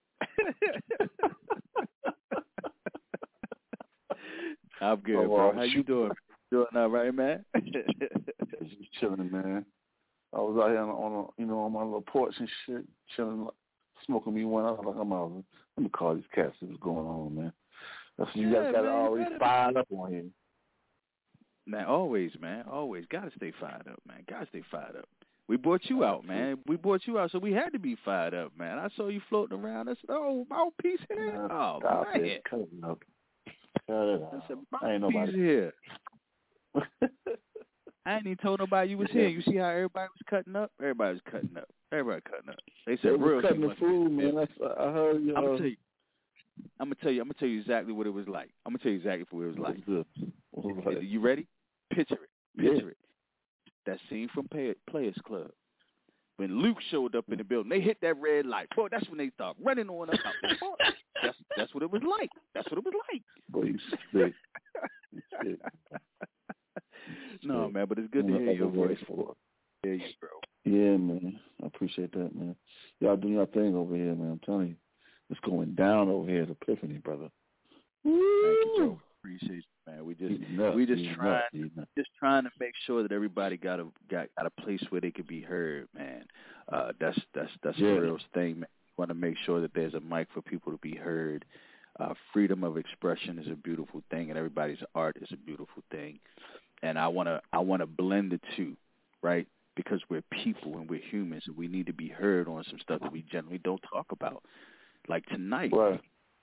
I'm good, oh, bro. well, How you doing? Doing all right, man? Just chilling, man. I was out here on, on a, you know, on my little porch and shit, chilling, smoking me one. I was like, I'm out. Let me call these cats. See what's going on, man. That's you Yeah, guys got to man, always better. fired up on here. Man, always, man, always. Gotta stay fired up, man. Gotta stay fired up. We brought you out, man. We brought you out, so we had to be fired up, man. I saw you floating around. I said, oh, Mouthpiece here? Man, Oh, stop man. it. Cut it up. Cut it out. I said, I ain't Mouthpiece nobody here. I ain't even told nobody you was here. You see how everybody was cutting up? Everybody was cutting up. Everybody cutting up. They said, they real was cutting the food, man. That's, I heard you. I'm Uh, gonna tell you. I'm gonna tell you. I'm gonna tell you exactly what it was like. I'm gonna tell you exactly what it was like. Good. What's You, like? you ready? Picture it. Yeah. Picture it. That scene from Pay- Players Club. When Luke showed up in the building, they hit that red light. Boy, that's when they start running on us out the park. That's that's what it was like. That's what it was like. Boy, you sick. You sick. No, man, but it's good to hear your voice. For hear you, bro. Yeah, man. I appreciate that, man. Y'all doing your thing over here, man. I'm telling you. It's going down over here at Epiphany, brother. Thank you, Joe. Appreciate you, man. We just nuts, we just he's trying nuts, nuts. just trying to make sure that everybody got a got, got a place where they could be heard, man. Uh, that's that's that's yeah. the real thing, man. We want to make sure that there's a mic for people to be heard. Uh, freedom of expression is a beautiful thing, and everybody's art is a beautiful thing. And I wanna I wanna blend the two, right? Because we're people and we're humans, and we need to be heard on some stuff that we generally don't talk about. Like tonight, right.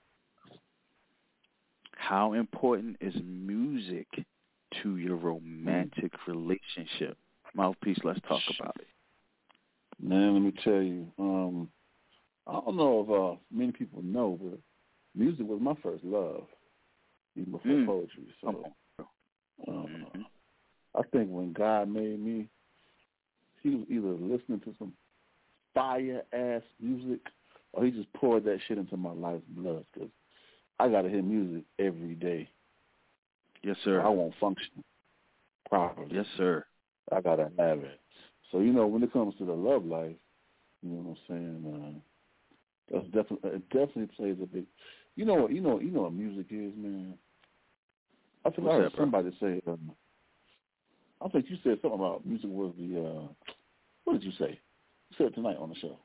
How important is music to your romantic relationship? Mouthpiece, let's talk about it. Man, let me tell you. Um, I don't know if uh, many people know, but music was my first love, even before mm. poetry. So Come on, um, mm-hmm. I think when God made me, he was either listening to some fire-ass music or he just poured that shit into my life's blood, because I got to hear music every day. Yes, sir. I won't function properly. Yes, sir. I got to have it. So, you know, when it comes to the love life, you know what I'm saying, uh, That's definitely it definitely plays a big. You know what? You know you know what music is, man. I think What's I heard that, bro? somebody say. Um, I think you said something about music was the. Uh, what did you say? You said it tonight on the show.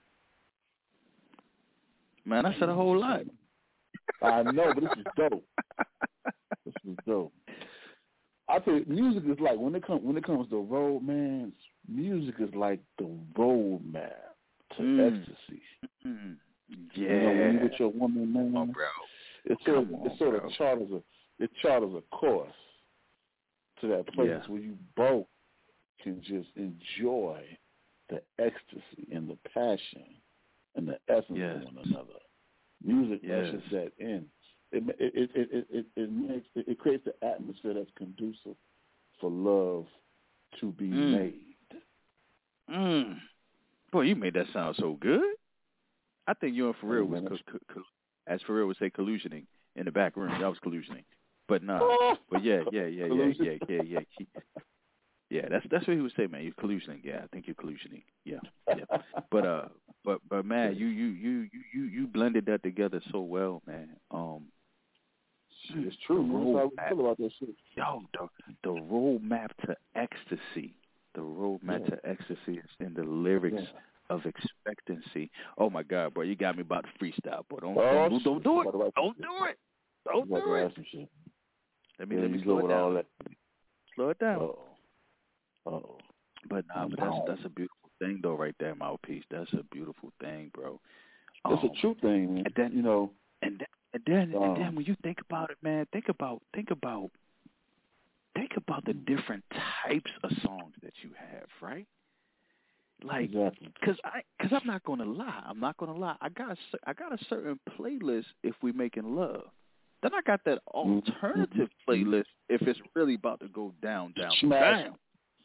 Man, I said a whole lot. I know, but this is dope. This is dope. I think music is like when it comes when it comes to romance, music is like the roadmap to Mm. ecstasy. Mm. Yeah. You know, when you're with your woman, man, oh, bro. it sort of, Come on, it sort bro. of charters a it charters a course to that place Yeah. where you both can just enjoy the ecstasy and the passion and the essence Yes. of one another. Music Yes. ushers that in. It it it it it, it makes it, it creates the atmosphere that's conducive for love to be Mm. made. Mm. Boy, you made that sound so good. I think you and Pharrell Hey, was, man, co- co- co- as Pharrell would say, collusioning in the back room. Y'all was collusioning. But nah. But yeah, yeah, yeah, yeah, yeah, yeah, yeah. He, yeah, that's that's what he would say, man. You're collusioning. Yeah, I think you're collusioning. Yeah, yeah. But uh, but but man, you you you you you you blended that together so well, man. Um, it's true, man. That's how I feel about that shit. Yo, the the roadmap to ecstasy, the roadmap Yeah. to ecstasy is in the lyrics Yeah. of expectancy. Oh my God, bro, you got me about to freestyle, bro. Don't Oh, don't, don't do it. about to write some Don't shit. do it. Don't About to do write it. some shit. Let me There let me you slow go it with all down. that. Slow it down. Uh-oh. Uh-oh. But nah, but that's that's a beautiful thing though, right there, Mouthpiece. That's a beautiful thing, bro. It's Um, a true thing, man. And then you know, and then and then, um, and then when you think about it, man, think about think about think about the different types of songs that you have, right? Like, exactly. cause I, cause I'm not gonna lie. I'm not gonna lie. I got, a, cer- I got a certain playlist if we making love. Then I got that alternative mm-hmm. playlist if it's really about to go down, down, Smash. down.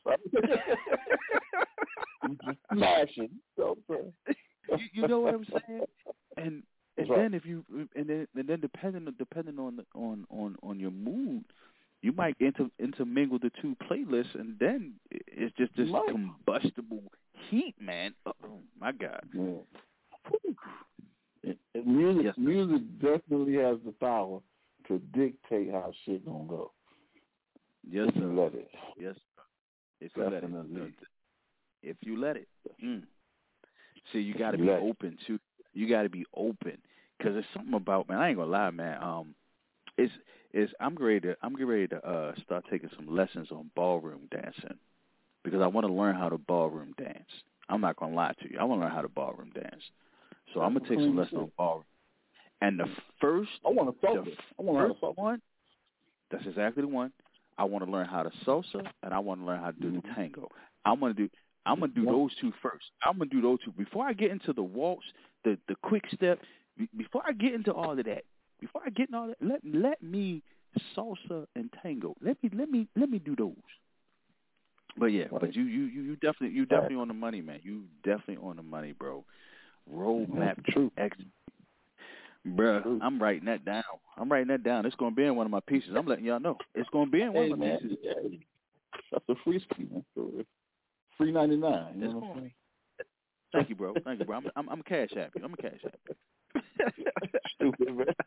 Smashing. you, you know what I'm saying? And and right. then if you and then and then depending depending on the, on on on your mood, you might inter, intermingle the two playlists, and then it's just this right. combustible heat, man. Oh my God. Yeah. It, it, music, yes, music definitely has the power to dictate how shit gonna go. Yes, if you sir. let it. Yes, sir. If you definitely. let it. If you let it. Mm. See, you got to you be let open it. too. You got to be open, because there's something about, man. I ain't gonna lie, man. Um, it's is I'm ready to I'm getting ready to uh start taking some lessons on ballroom dancing, because I want to learn how to ballroom dance. I'm not gonna lie to you. I want to learn how to ballroom dance. So I'm gonna take some lessons on ballroom. And the first, I want to salsa. the I want to first salsa. one. That's exactly the one. I want to learn how to salsa, and I want to learn how to do mm-hmm. the tango. I'm gonna do. I'm gonna do yeah. those two first. I'm gonna do those two before I get into the waltz, the the quick step. Before I get into all of that, before I get into all that, let let me salsa and tango. Let me let me let me do those. But yeah, right. but you you you you definitely you definitely right. on the money, man. You definitely on the money, bro. Roadmap true. X. Bruh, I'm writing that down. I'm writing that down. It's gonna be in one of my pieces. I'm letting y'all know. It's gonna be in one hey, of my man, pieces. Yeah. That's a free ski, man. Free ninety nine. You know what I'm saying? Thank you, bro. Thank you, bro. I'm I'm, I'm a cash happy. I'm a cash happy. Stupid, man.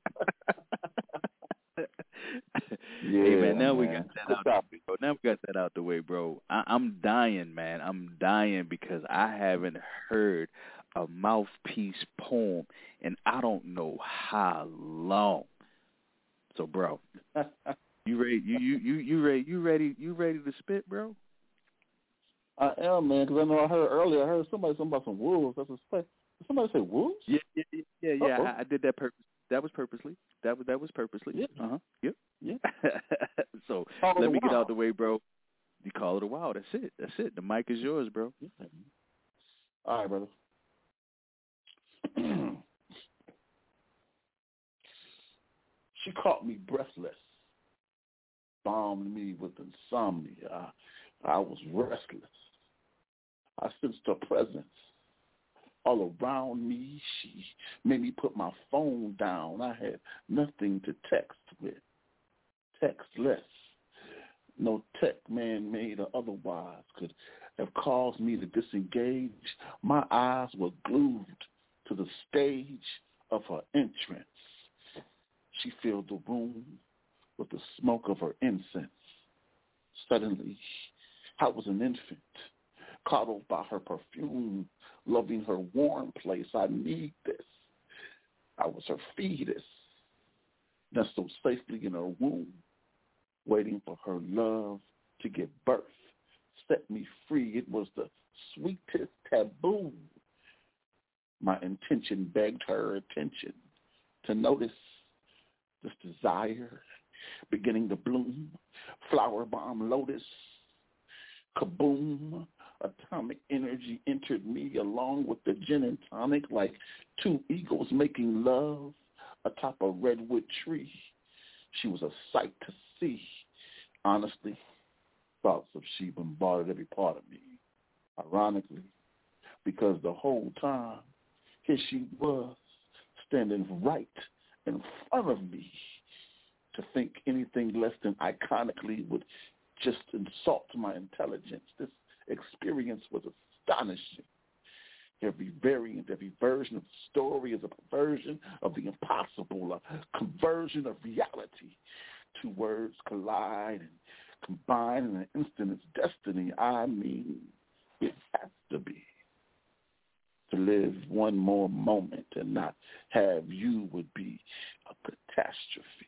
yeah, hey man, now man. we got that out. The, bro. Now we got that out the way, bro. I, I'm dying, man. I'm dying because I haven't heard a Mouthpiece poem and I don't know how long. So, bro, you ready? You you you you ready? You ready? You ready to spit, bro? I am, man, because I know I heard earlier. I heard somebody something about some wolves. That's a Did somebody say wolves? Yeah, yeah, yeah, yeah. I, I did that purpose. That was purposely. That was that was purposely. Yeah. Uh huh. Yep. Yeah. so call let me wild. get out the way, bro. You call it a wow. That's it. That's it. The mic is yours, bro. Yeah. All right, brother. She caught me breathless, bombed me with insomnia. I, I was restless. I sensed her presence all around me. She made me put my phone down. I had nothing to text with, textless. No tech, man-made or otherwise, could have caused me to disengage. My eyes were glued to the stage of her entrance. She filled the room with the smoke of her incense. Suddenly, I was an infant, coddled by her perfume, loving her warm place. I need this. I was her fetus, nestled safely in her womb, waiting for her love to give birth. Set me free. It was the sweetest taboo. My intention begged her attention to notice this desire beginning to bloom. Flower bomb lotus, kaboom. Atomic energy entered me along with the gin and tonic like two eagles making love atop a redwood tree. She was a sight to see. Honestly, thoughts of she bombarded every part of me. Ironically, because the whole time, here she was, standing right in front of me. To think anything less than iconically would just insult my intelligence. This experience was astonishing. Every variant, every version of the story is a perversion of the impossible, a conversion of reality. Two words collide and combine in an instant. It's destiny. I mean, it has to be. To live one more moment and not have you would be a catastrophe.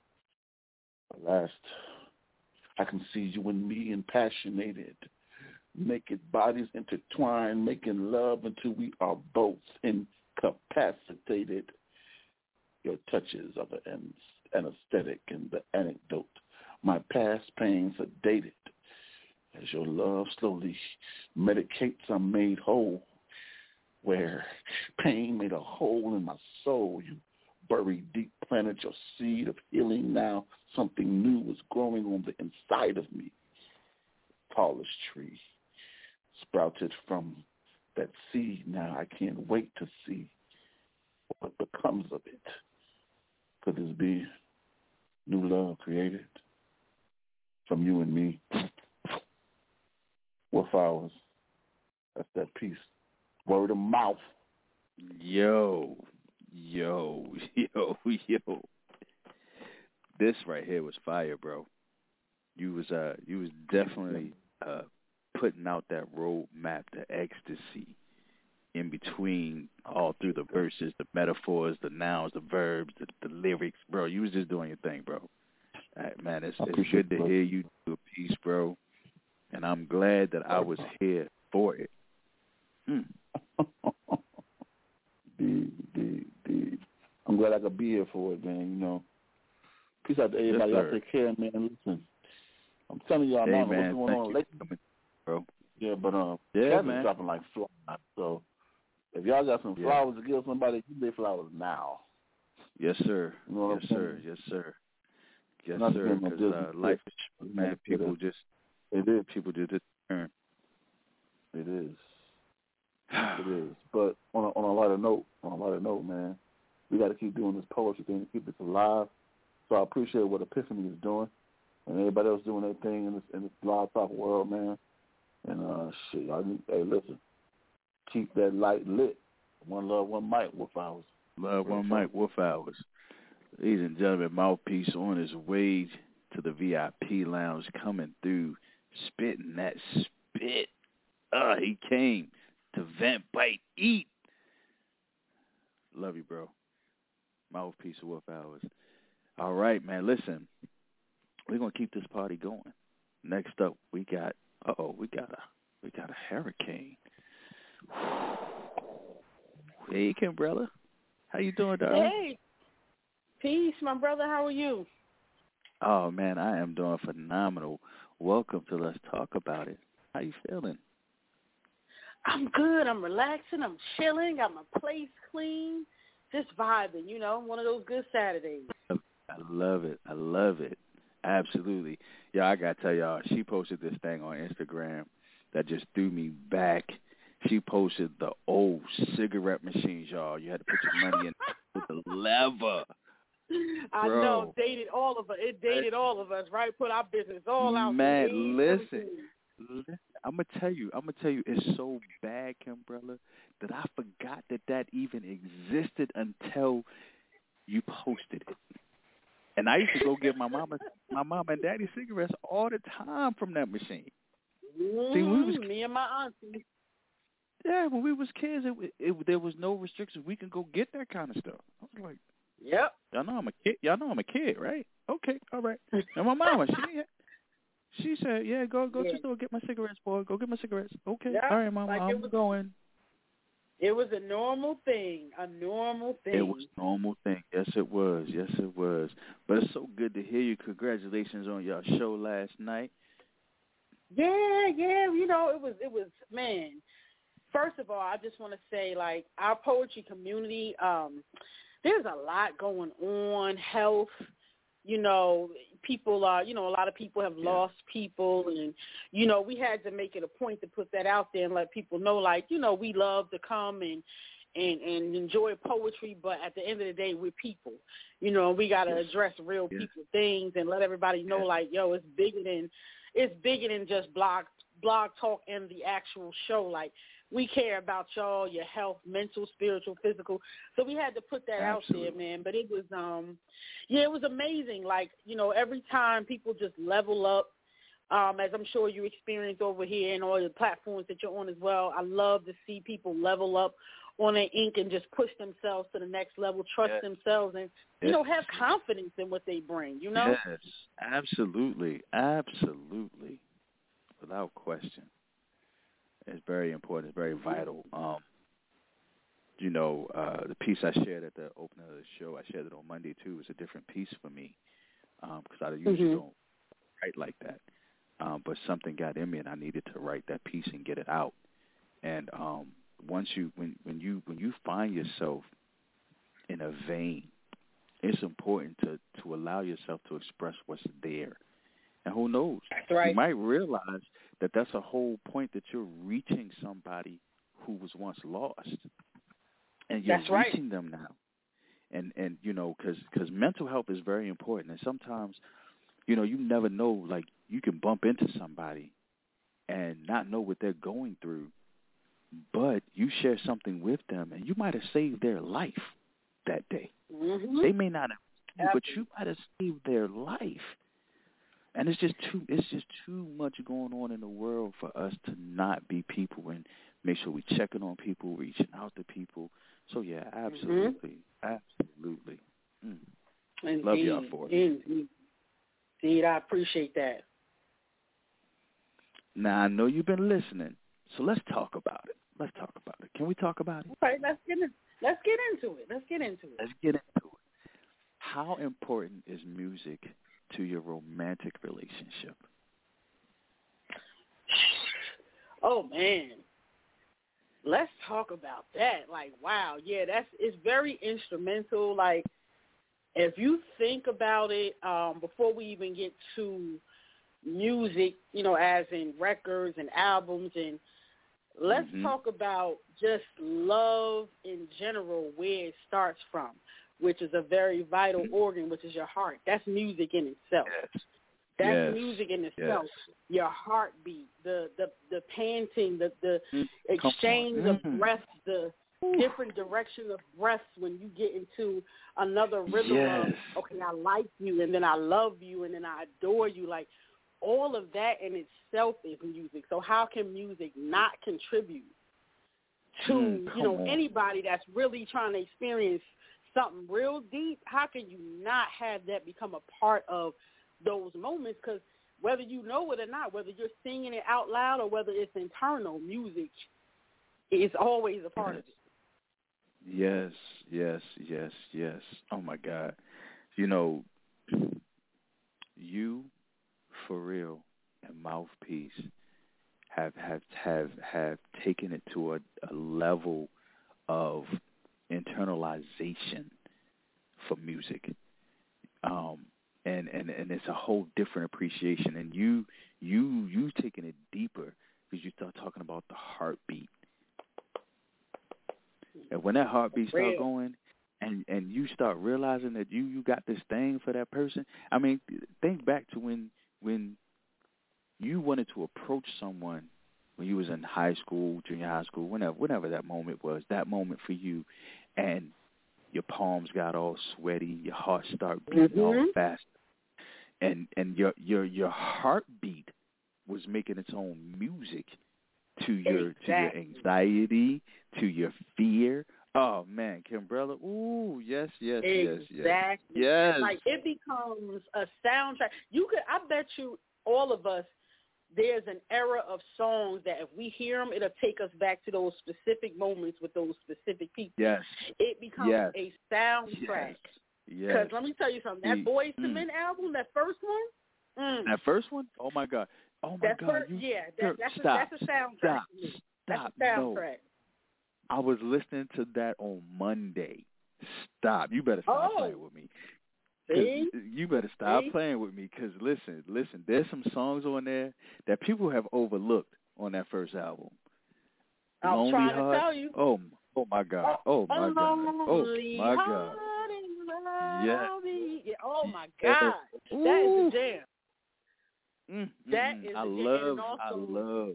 At last, I can see you and me impassionated, naked bodies intertwined, making love until we are both incapacitated. Your touches are the anesthetic and the anecdote. My past pains sedated. As your love slowly medicates, I'm made whole. Where pain made a hole in my soul, you buried deep, planted your seed of healing. Now something new is growing on the inside of me. Tallest tree sprouted from that seed. Now I can't wait to see what becomes of it. Could this be new love created from you and me? What flowers? That's that piece. Word of mouth. Yo, yo, yo, yo. This right here was fire, bro. You was uh, you was definitely uh, putting out that roadmap, the ecstasy in between, all through the verses, the metaphors, the nouns, the verbs, the, the lyrics, bro. You was just doing your thing, bro. All right, man, it's, it's good to hear you do a piece, bro. And I'm glad that I was here for it. Mm. Big, big, big. I'm glad I could be here for it, man. You know, peace out to everybody. Yes, y'all take care, man. Listen, I'm telling y'all, hey, now man, what's going on lately, coming, bro. Yeah, but um, yeah, cats man, is dropping like flies. So if y'all got some yeah. flowers to give somebody, give their flowers now. Yes, sir. You know yes, sir. Yes, sir. Yes, Not sir. Because uh, life is short, man. People just it is. People just turn. It is. It is. But on a, on a lighter note, on a lighter note, man, we got to keep doing this poetry thing to keep this alive. So I appreciate what Epiphany is doing, and everybody else doing their thing in this in this blog talk world, man. And uh, shit, I need, hey, listen, keep that light lit. One love, one mic, Wolf Hours. Love, one mic, Wolf Hours. Ladies and gentlemen, Mouthpiece on his way to the V I P lounge, coming through, spitting that spit. Uh, he came to vent, bite, eat. Love you, bro. Mouthpiece of Wolf Hours. All right, man. Listen, we're gonna keep this party going. Next up, we got. Uh oh, we got a we got a hurricane. Hey, Kimbrella, how you doing, darling? Hey, peace, my brother. How are you? Oh man, I am doing phenomenal. Welcome to Let's Talk About It. How you feeling? I'm good. I'm relaxing. I'm chilling. Got my place clean. Just vibing, you know, one of those good Saturdays. I love it. I love it. Absolutely. Yeah, I got to tell y'all, she posted this thing on Instagram that just threw me back. She posted the old cigarette machines, y'all. You had to put your money in with the lever. I Bro. know. Dated all of us. It dated all of us, right? Put our business all out. Man, listen. I'm gonna tell you, I'm gonna tell you, it's so bad, Kimbrella, that I forgot that that even existed until you posted it. And I used to go get my mama, my mom and daddy cigarettes all the time from that machine. Mm-hmm. See, when we was me and my auntie. Yeah, when we was kids, it, it there was no restrictions. We can go get that kind of stuff. I was like, yep. Y'all know I'm a kid. Y'all know I'm a kid, right? Okay, all right. And my mama, she she said, yeah, go go yeah. to the store, get my cigarettes, boy. Go get my cigarettes. Okay, yep. all right, mama, like I'm was, going. It was a normal thing, a normal thing. It was a normal thing. Yes, it was. Yes, it was. But it's so good to hear you. Congratulations on your show last night. Yeah, yeah. You know, it was, it was, man. First of all, I just want to say, like, our poetry community, um, there's a lot going on, health, you know, people are, you know, a lot of people have yeah. lost people, and, you know, we had to make it a point to put that out there and let people know, like, you know, we love to come and, and, and enjoy poetry, but at the end of the day, we're people, you know, we got to yes. address real yes. people things and let everybody know, yes. like, yo, it's bigger than, it's bigger than just blog, blog talk and the actual show, like, we care about y'all, your health, mental, spiritual, physical. So we had to put that Absolutely. out there, man. But it was, um, yeah, it was amazing. Like, you know, every time people just level up, um, as I'm sure you experience over here and all the platforms that you're on as well. I love to see people level up on their ink and just push themselves to the next level, trust yes. themselves, and, you yes. know, have confidence in what they bring, you know? Yes, absolutely. Absolutely. Without question. It's very important. It's very vital. Um, you know, uh, the piece I shared at the opening of the show, I shared it on Monday too. It was a different piece for me because um, I usually mm-hmm. don't write like that. Um, but something got in me, and I needed to write that piece and get it out. And um, once you, when, when you, when you find yourself in a vein, it's important to to allow yourself to express what's there. And who knows? That's right. You might realize that that's a whole point, that you're reaching somebody who was once lost, and you're that's right. reaching them now. And and you know, because because mental health is very important. And sometimes, you know, you never know. Like, you can bump into somebody and not know what they're going through, but you share something with them, and you might have saved their life that day. Mm-hmm. They may not have, Absolutely. but you might have saved their life. And it's just too it's just too much going on in the world for us to not be people and make sure we're checking on people, reaching out to people. So yeah, absolutely, mm-hmm. absolutely. Mm. Indeed. Love y'all for it. Indeed. Indeed, I appreciate that. Now I know you've been listening, so let's talk about it. Let's talk about it. Can we talk about it? Okay, let's get in, let's get into it. Let's get into it. Let's get into it. How important is music to your romantic relationship? Oh man, let's talk about that. Like, wow, yeah, that's it's very instrumental. Like, if you think about it, um, before we even get to music, you know, as in records and albums, and let's mm-hmm. talk about just love in general, where it starts from, which is a very vital mm-hmm. organ, which is your heart. That's music in itself. Yes. That's yes. music in itself. Yes. Your heartbeat, the, the, the panting, the, the mm-hmm. exchange of mm-hmm. breaths, the Ooh. different direction of breaths when you get into another rhythm yes. of, okay, I like you, and then I love you, and then I adore you. Like, all of that in itself is music. So how can music not contribute to, mm, you know, on. anybody that's really trying to experience something real deep? How can you not have that become a part of those moments? Because whether you know it or not, whether you're singing it out loud or whether it's internal, music is always a part yes. of it. Yes, yes, yes, yes. Oh, my God. You know, you, for real, and Mouthpiece have have have, have taken it to a, a level of internalization for music. Um, and, and, and it's a whole different appreciation. And you you you taking it deeper because you start talking about the heartbeat. And when that heartbeat start going, and, and you start realizing that you, you got this thing for that person. I mean, think back to when when you wanted to approach someone when you was in high school, junior high school, whenever, whenever that moment was, that moment for you, and your palms got all sweaty, your heart started beating mm-hmm. all fast, and and your your your heartbeat was making its own music to your exactly. to your anxiety, to your fear. Oh man, Kimbrella, ooh, yes, yes, exactly. yes, yes, yes. Like it becomes a soundtrack. You could, I bet you, all of us, there's an era of songs that if we hear them, it'll take us back to those specific moments with those specific people. Yes. It becomes yes. a soundtrack. Yes. Because let me tell you something. That Boyz II mm. Men album, that first one. Mm, that first one? Oh my God. Oh my that God. First, you, yeah, girl, that, that's, stop, a, that's a soundtrack. Stop. To me. Stop. That's a soundtrack. No. I was listening to that on Monday. Stop. You better stop oh. playing with me. See? You better stop See? playing with me because, listen, listen, there's some songs on there that people have overlooked on that first album. I'm Lonely trying Heart. to tell you. Oh, oh my God. Oh, my God. Oh, my God. Yeah. Oh, my God. Ooh. That is a jam. Mm, that mm, is I a jam. love, And also, I love.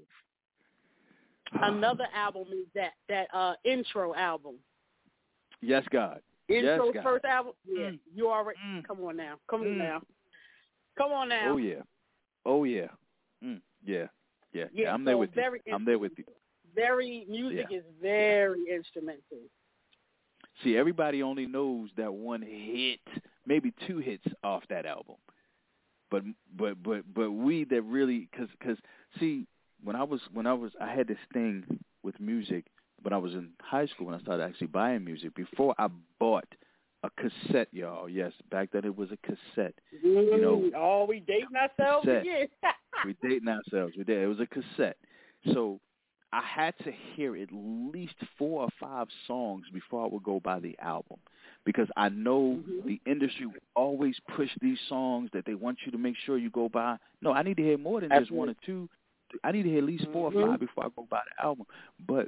Another album is that, that uh, intro album. Yes, God. Intro yes, God. first album. Yeah, mm. you already. Mm. Come on now. Come mm. on now. Come on now. Oh yeah. Oh yeah. Mm. Yeah. Yeah. Yeah. I'm so there with very you. I'm there with you. Very music yeah. is very instrumental. See, everybody only knows that one hit, maybe two hits off that album. But but but but we that really, cause cause see, when I was when I was I had this thing with music when I was in high school when I started actually buying music. Before I bought a cassette, y'all. Yes, back then it was a cassette. Mm, you know, oh, we dating ourselves cassette. again. we dating ourselves. We did. It was a cassette. So I had to hear at least four or five songs before I would go buy the album, because I know mm-hmm. the industry will always push these songs that they want you to make sure you go buy. No, I need to hear more than Absolutely. just one or two. I need to hear at least four mm-hmm. or five before I go buy the album. But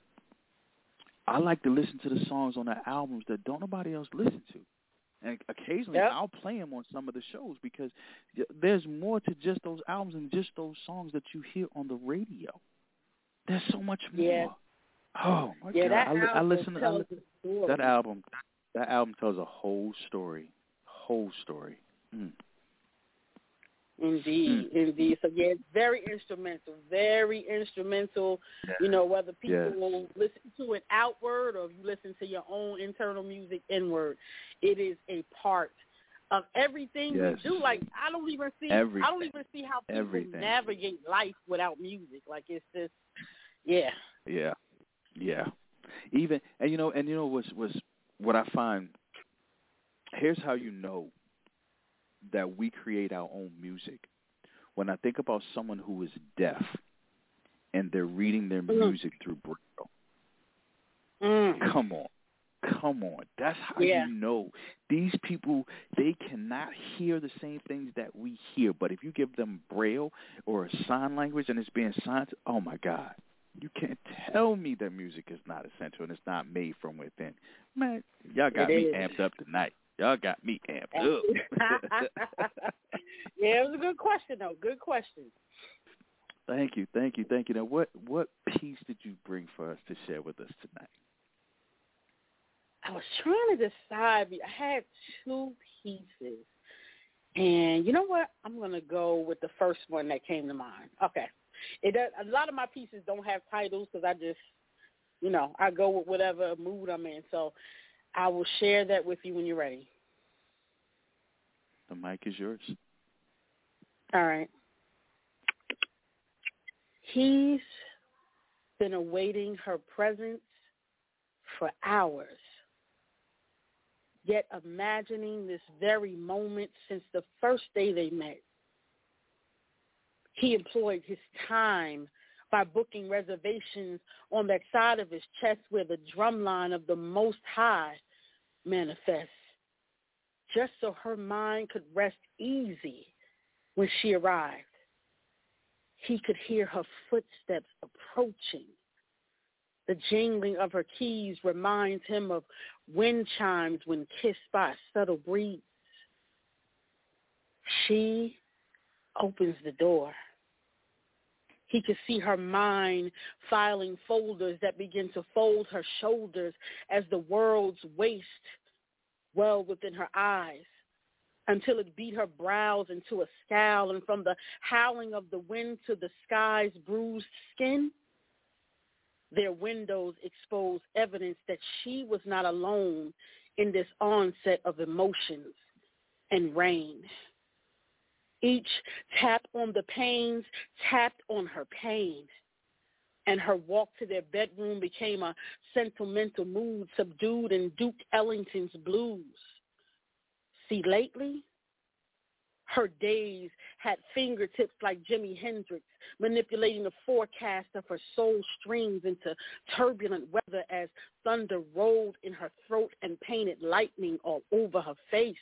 I like to listen to the songs on the albums that don't nobody else listen to. And occasionally yep. I'll play them on some of the shows because there's more to just those albums than just those songs that you hear on the radio. There's so much more. Yeah. Oh my yeah, God! That I, li- I listen to tells I, that album. That album tells a whole story. Whole story. Mm. Indeed, mm. indeed. So yeah, it's very instrumental. Very instrumental. Yeah. You know, whether people yes. listen to it outward or if you listen to your own internal music inward, it is a part of everything yes. we do. Like I don't even see. Everything. I don't even see how people Everything. navigate life without music. Like it's just, yeah. Yeah. Yeah. Even and you know and you know what's was what I find. Here's how you know that we create our own music. When I think about someone who is deaf and they're reading their mm. music through Braille. Mm. Come on. Come on. That's how yeah. you know. These people, they cannot hear the same things that we hear. But if you give them Braille or a sign language and it's being signed, oh, my God. You can't tell me that music is not essential and it's not made from within. Man, y'all got it me is. amped up tonight. Y'all got me amped up. Yeah, it was a good question, though. Good question. Thank you, thank you, thank you. Now, what, what piece did you bring for us to share with us tonight? I was trying to decide. I had two pieces. And you know what? I'm going to go with the first one that came to mind. Okay. It does, a lot of my pieces don't have titles because I just, you know, I go with whatever mood I'm in. So I will share that with you when you're ready. The mic is yours. All right. He's been awaiting her presence for hours, yet imagining this very moment since the first day they met. He employed his time by booking reservations on that side of his chest where the drumline of the Most High manifests, just so her mind could rest easy when she arrived. He could hear her footsteps approaching. The jingling of her keys reminds him of wind chimes when kissed by a subtle breeze. She opens the door. He could see her mind filing folders that begin to fold her shoulders as the world's waste welled within her eyes until it beat her brows into a scowl, and from the howling of the wind to the sky's bruised skin, their windows exposed evidence that she was not alone in this onset of emotions and rain. Each tap on the panes tapped on her pain, and her walk to their bedroom became a sentimental mood subdued in Duke Ellington's blues. See, lately, her days had fingertips like Jimi Hendrix, manipulating the forecast of her soul strings into turbulent weather as thunder rolled in her throat and painted lightning all over her face.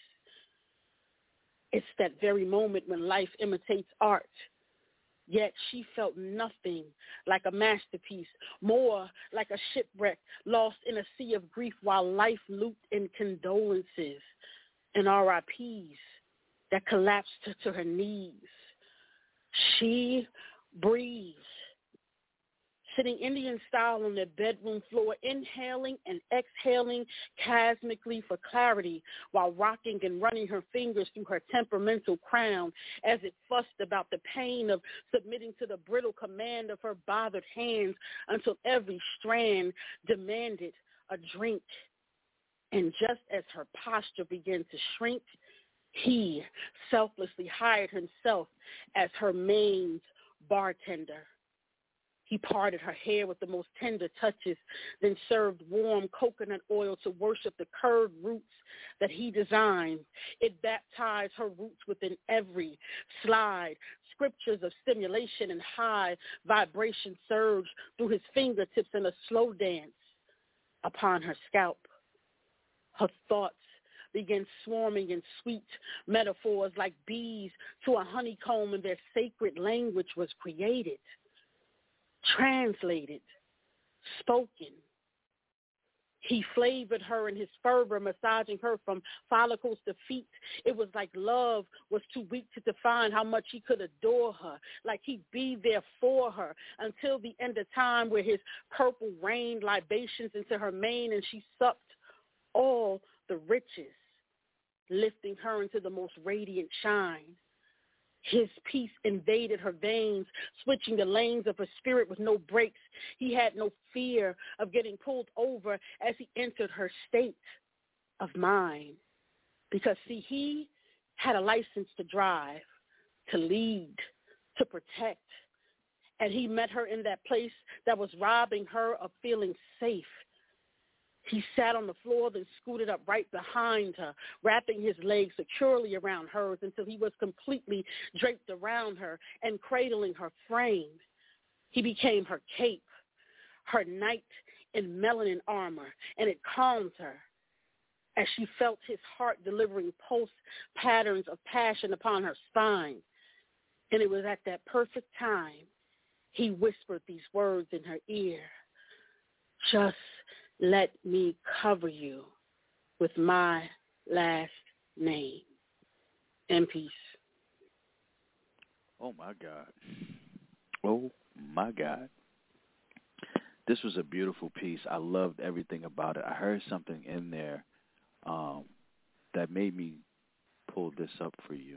It's that very moment when life imitates art. Yet she felt nothing like a masterpiece, more like a shipwreck lost in a sea of grief while life looped in condolences and R I Ps that collapsed her to her knees. She breathed, sitting Indian style on their bedroom floor, inhaling and exhaling chasmically for clarity while rocking and running her fingers through her temperamental crown as it fussed about the pain of submitting to the brittle command of her bothered hands until every strand demanded a drink. And just as her posture began to shrink, he selflessly hired himself as her main bartender. He parted her hair with the most tender touches, then served warm coconut oil to worship the curved roots that he designed. It baptized her roots within every slide. Scriptures of stimulation and high vibration surged through his fingertips in a slow dance upon her scalp. Her thoughts began swarming in sweet metaphors like bees to a honeycomb, and their sacred language was created, translated, spoken. He flavored her in his fervor, massaging her from follicles to feet. It was like love was too weak to define how much he could adore her, like he'd be there for her until the end of time, where his purple rained libations into her mane and she sucked all the riches, lifting her into the most radiant shine. His peace invaded her veins, switching the lanes of her spirit with no brakes. He had no fear of getting pulled over as he entered her state of mind. Because, see, he had a license to drive, to lead, to protect. And he met her in that place that was robbing her of feeling safe. He sat on the floor, then scooted up right behind her, wrapping his legs securely around hers until he was completely draped around her and cradling her frame. He became her cape, her knight in melanin armor, and it calmed her as she felt his heart delivering pulse patterns of passion upon her spine. And it was at that perfect time he whispered these words in her ear: "Just let me cover you with my last name." And peace. Oh, my God. Oh, my God. This was a beautiful piece. I loved everything about it. I heard something in there um, that made me pull this up for you.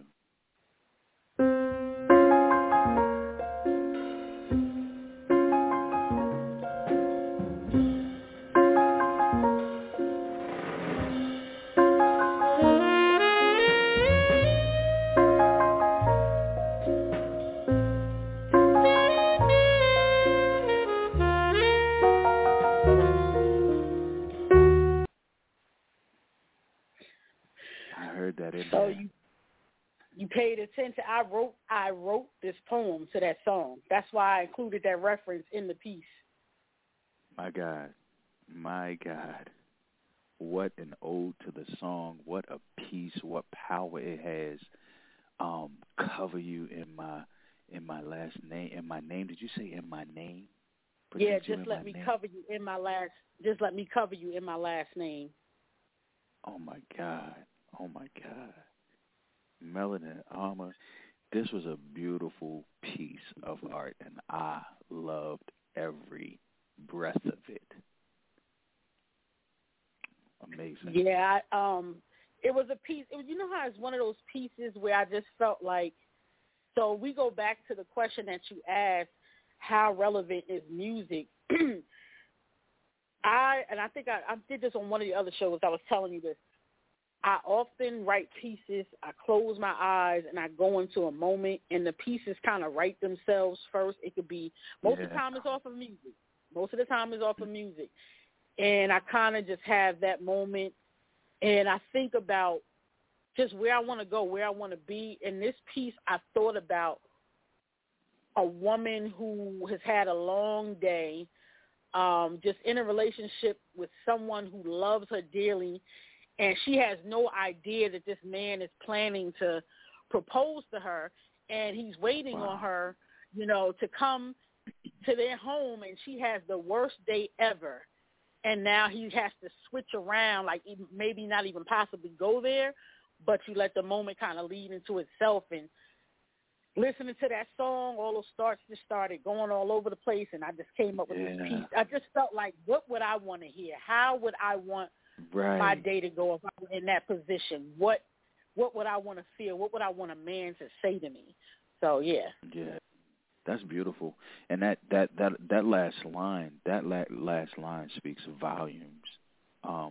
So you you paid attention. I wrote I wrote this poem to that song. That's why I included that reference in the piece. My God, my God, what an ode to the song! What a piece! What power it has! Um, cover you in my in my last name. In my name. Did you say in my name? Protect yeah, just let me name? cover you in my last. Just let me cover you in my last name. Oh my God. Oh, my God. Melanin armor. this was a beautiful piece of art, and I loved every breath of it. Amazing. Yeah, I, um, it was a piece. It was, you know how it's one of those pieces where I just felt like. So we go back to the question that you asked: how relevant is music? I and I think I, I did this on one of the other shows. I was telling you this. I often write pieces. I close my eyes and I go into a moment, and the pieces kind of write themselves first. It could be most yeah. of the time it's off of music. Most of the time it's off of music, and I kind of just have that moment, and I think about just where I want to go, where I want to be. In this piece, I thought about a woman who has had a long day, um, just in a relationship with someone who loves her dearly, and she has no idea that this man is planning to propose to her, and he's waiting wow. on her, you know, to come to their home, and she has the worst day ever. And now he has to switch around, like maybe not even possibly go there, but you let the moment kind of lead into itself. And listening to that song, all those starts just started going all over the place, and I just came up with yeah. this piece. I just felt like, what would I want to hear? How would I want right. my day to go if I were in that position? What what would I want to feel? What would I want a man to say to me? So, yeah. Yeah, that's beautiful. And that, that, that, that last line, that la- last line speaks volumes. Um,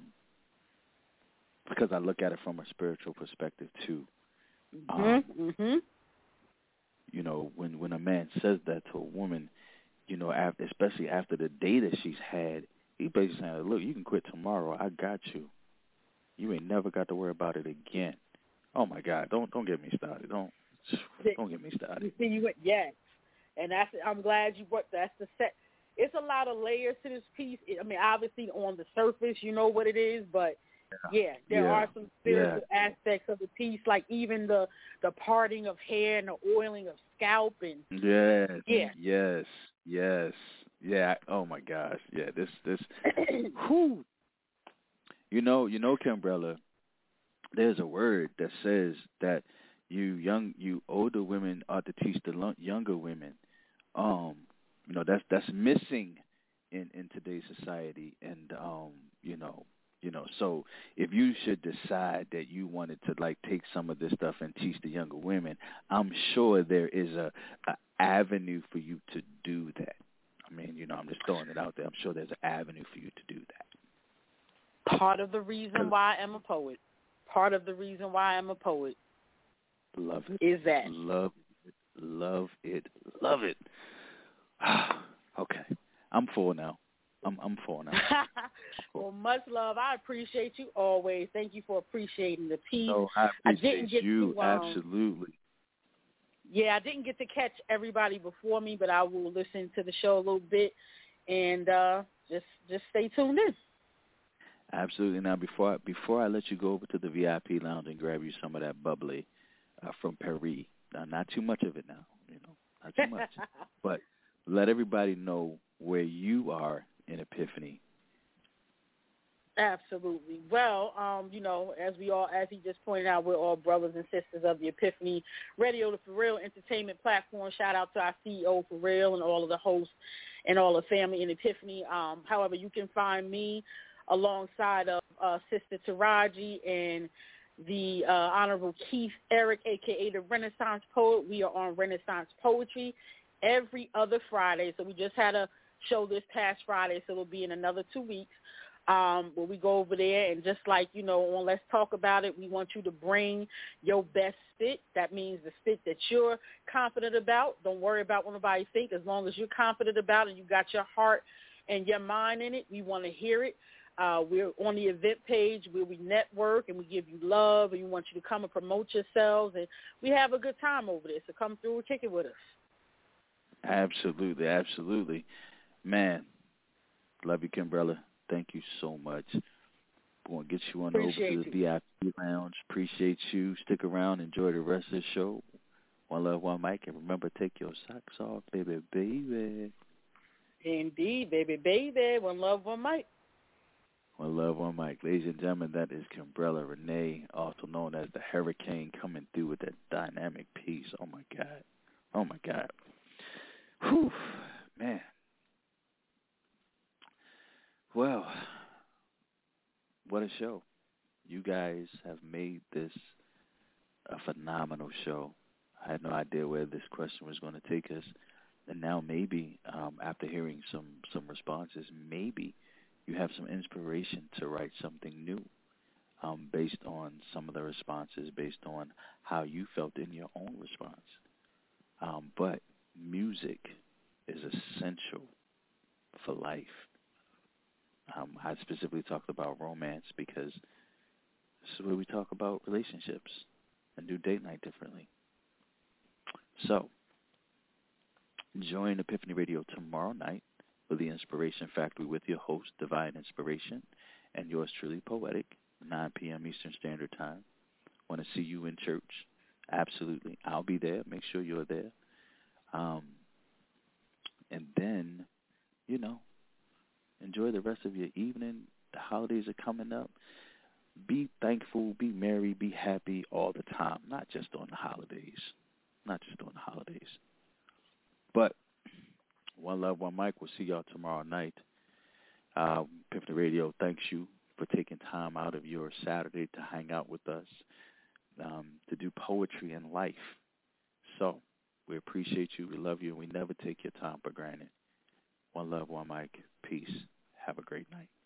because I look at it from a spiritual perspective, too. Mm-hmm. Um, mm-hmm. You know, when, when a man says that to a woman, you know, after, especially after the day that she's had, he basically saying, look, you can quit tomorrow. I got you. You ain't never got to worry about it again. Oh, my God. Don't don't get me started. Don't don't get me started. You see, you went, yes. And that's, I'm glad you brought that's the set. It's a lot of layers to this piece. I mean, obviously, on the surface, you know what it is, but yeah, there yeah. are some spiritual yeah. aspects of the piece, like even the the parting of hair and the oiling of scalp, and yes, yeah, yes, yes, yeah. Oh my gosh, yeah. This, this, whew. You know, you know, Kimbrella. There's a word that says that you young, you older women ought to teach the lo- younger women. Um, you know, that's that's missing in in today's society, and um, you know. You know, so if you should decide that you wanted to like take some of this stuff and teach the younger women, I'm sure there is a, a avenue for you to do that. I mean, you know, I'm just throwing it out there. I'm sure there's an avenue for you to do that. Part of the reason why I'm a poet, part of the reason why I'm a poet, love it, is that love it, love it, love it. Okay, I'm full now. I'm I'm full now. Well, much love. I appreciate you always. Thank you for appreciating the piece. Oh, I appreciate I didn't get you. to, um, absolutely. Yeah, I didn't get to catch everybody before me, but I will listen to the show a little bit and uh, just just stay tuned in. Absolutely. Now, before I, before I let you go over to the V I P lounge and grab you some of that bubbly uh, from Paris, now, not too much of it now, you know, not too much, but let everybody know where you are in Epiphany. Absolutely. Well, um, you know, as we all, as he just pointed out, we're all brothers and sisters of the Epiphany Radio, the For Real Entertainment platform. Shout out to our C E O, For Real, and all of the hosts and all the family in Epiphany. Um, however, you can find me alongside of uh, Sister Taraji and the uh, Honorable Keith Eric, a k a the Renaissance Poet. We are on Renaissance Poetry every other Friday. So we just had a show this past Friday, so it'll be in another two weeks um, where we go over there. And just like, you know, on Let's Talk About It, we want you to bring your best spit. That means the spit that you're confident about. Don't worry about what nobody thinks. As long as you're confident about it, you got your heart and your mind in it, we want to hear it. Uh, we're on the event page where we network and we give you love, and we want you to come and promote yourselves, and we have a good time over there. So come through and kick it with us. Absolutely, absolutely. Man, love you, Kimbrella. Thank you so much. We're going to get you on Appreciate over to the you. V I P lounge. Appreciate you. Stick around. Enjoy the rest of the show. One love, one mic. And remember, take your socks off, baby, baby. Indeed, baby, baby. One love, one mic. One love, one mic. Ladies and gentlemen, that is Kimbrella Renee, also known as the Hurricane, coming through with that dynamic piece. Oh, my God. Oh, my God. Whew, man. Well, what a show. You guys have made this a phenomenal show. I had no idea where this question was going to take us. And now maybe, um, after hearing some, some responses, maybe you have some inspiration to write something new um, based on some of the responses, based on how you felt in your own response. Um, but music is essential for life. Um, I specifically talked about romance because this is where we talk about relationships and do date night differently. So, join Epiphany Radio tomorrow night for the Inspiration Factory with your host, Divine Inspiration, and yours truly, Poetic, nine p.m. Eastern Standard Time. Want to see you in church? Absolutely. I'll be there. Make sure you're there. Um, and then, you know, enjoy the rest of your evening. The holidays are coming up. Be thankful, be merry, be happy all the time, not just on the holidays. Not just on the holidays. But one love, one mic. We'll see y'all tomorrow night. Uh, Epiphany Radio thanks you for taking time out of your Saturday to hang out with us, um, to do poetry and life. So we appreciate you. We love you. And we never take your time for granted. One love, one mic. Peace. Have a great night.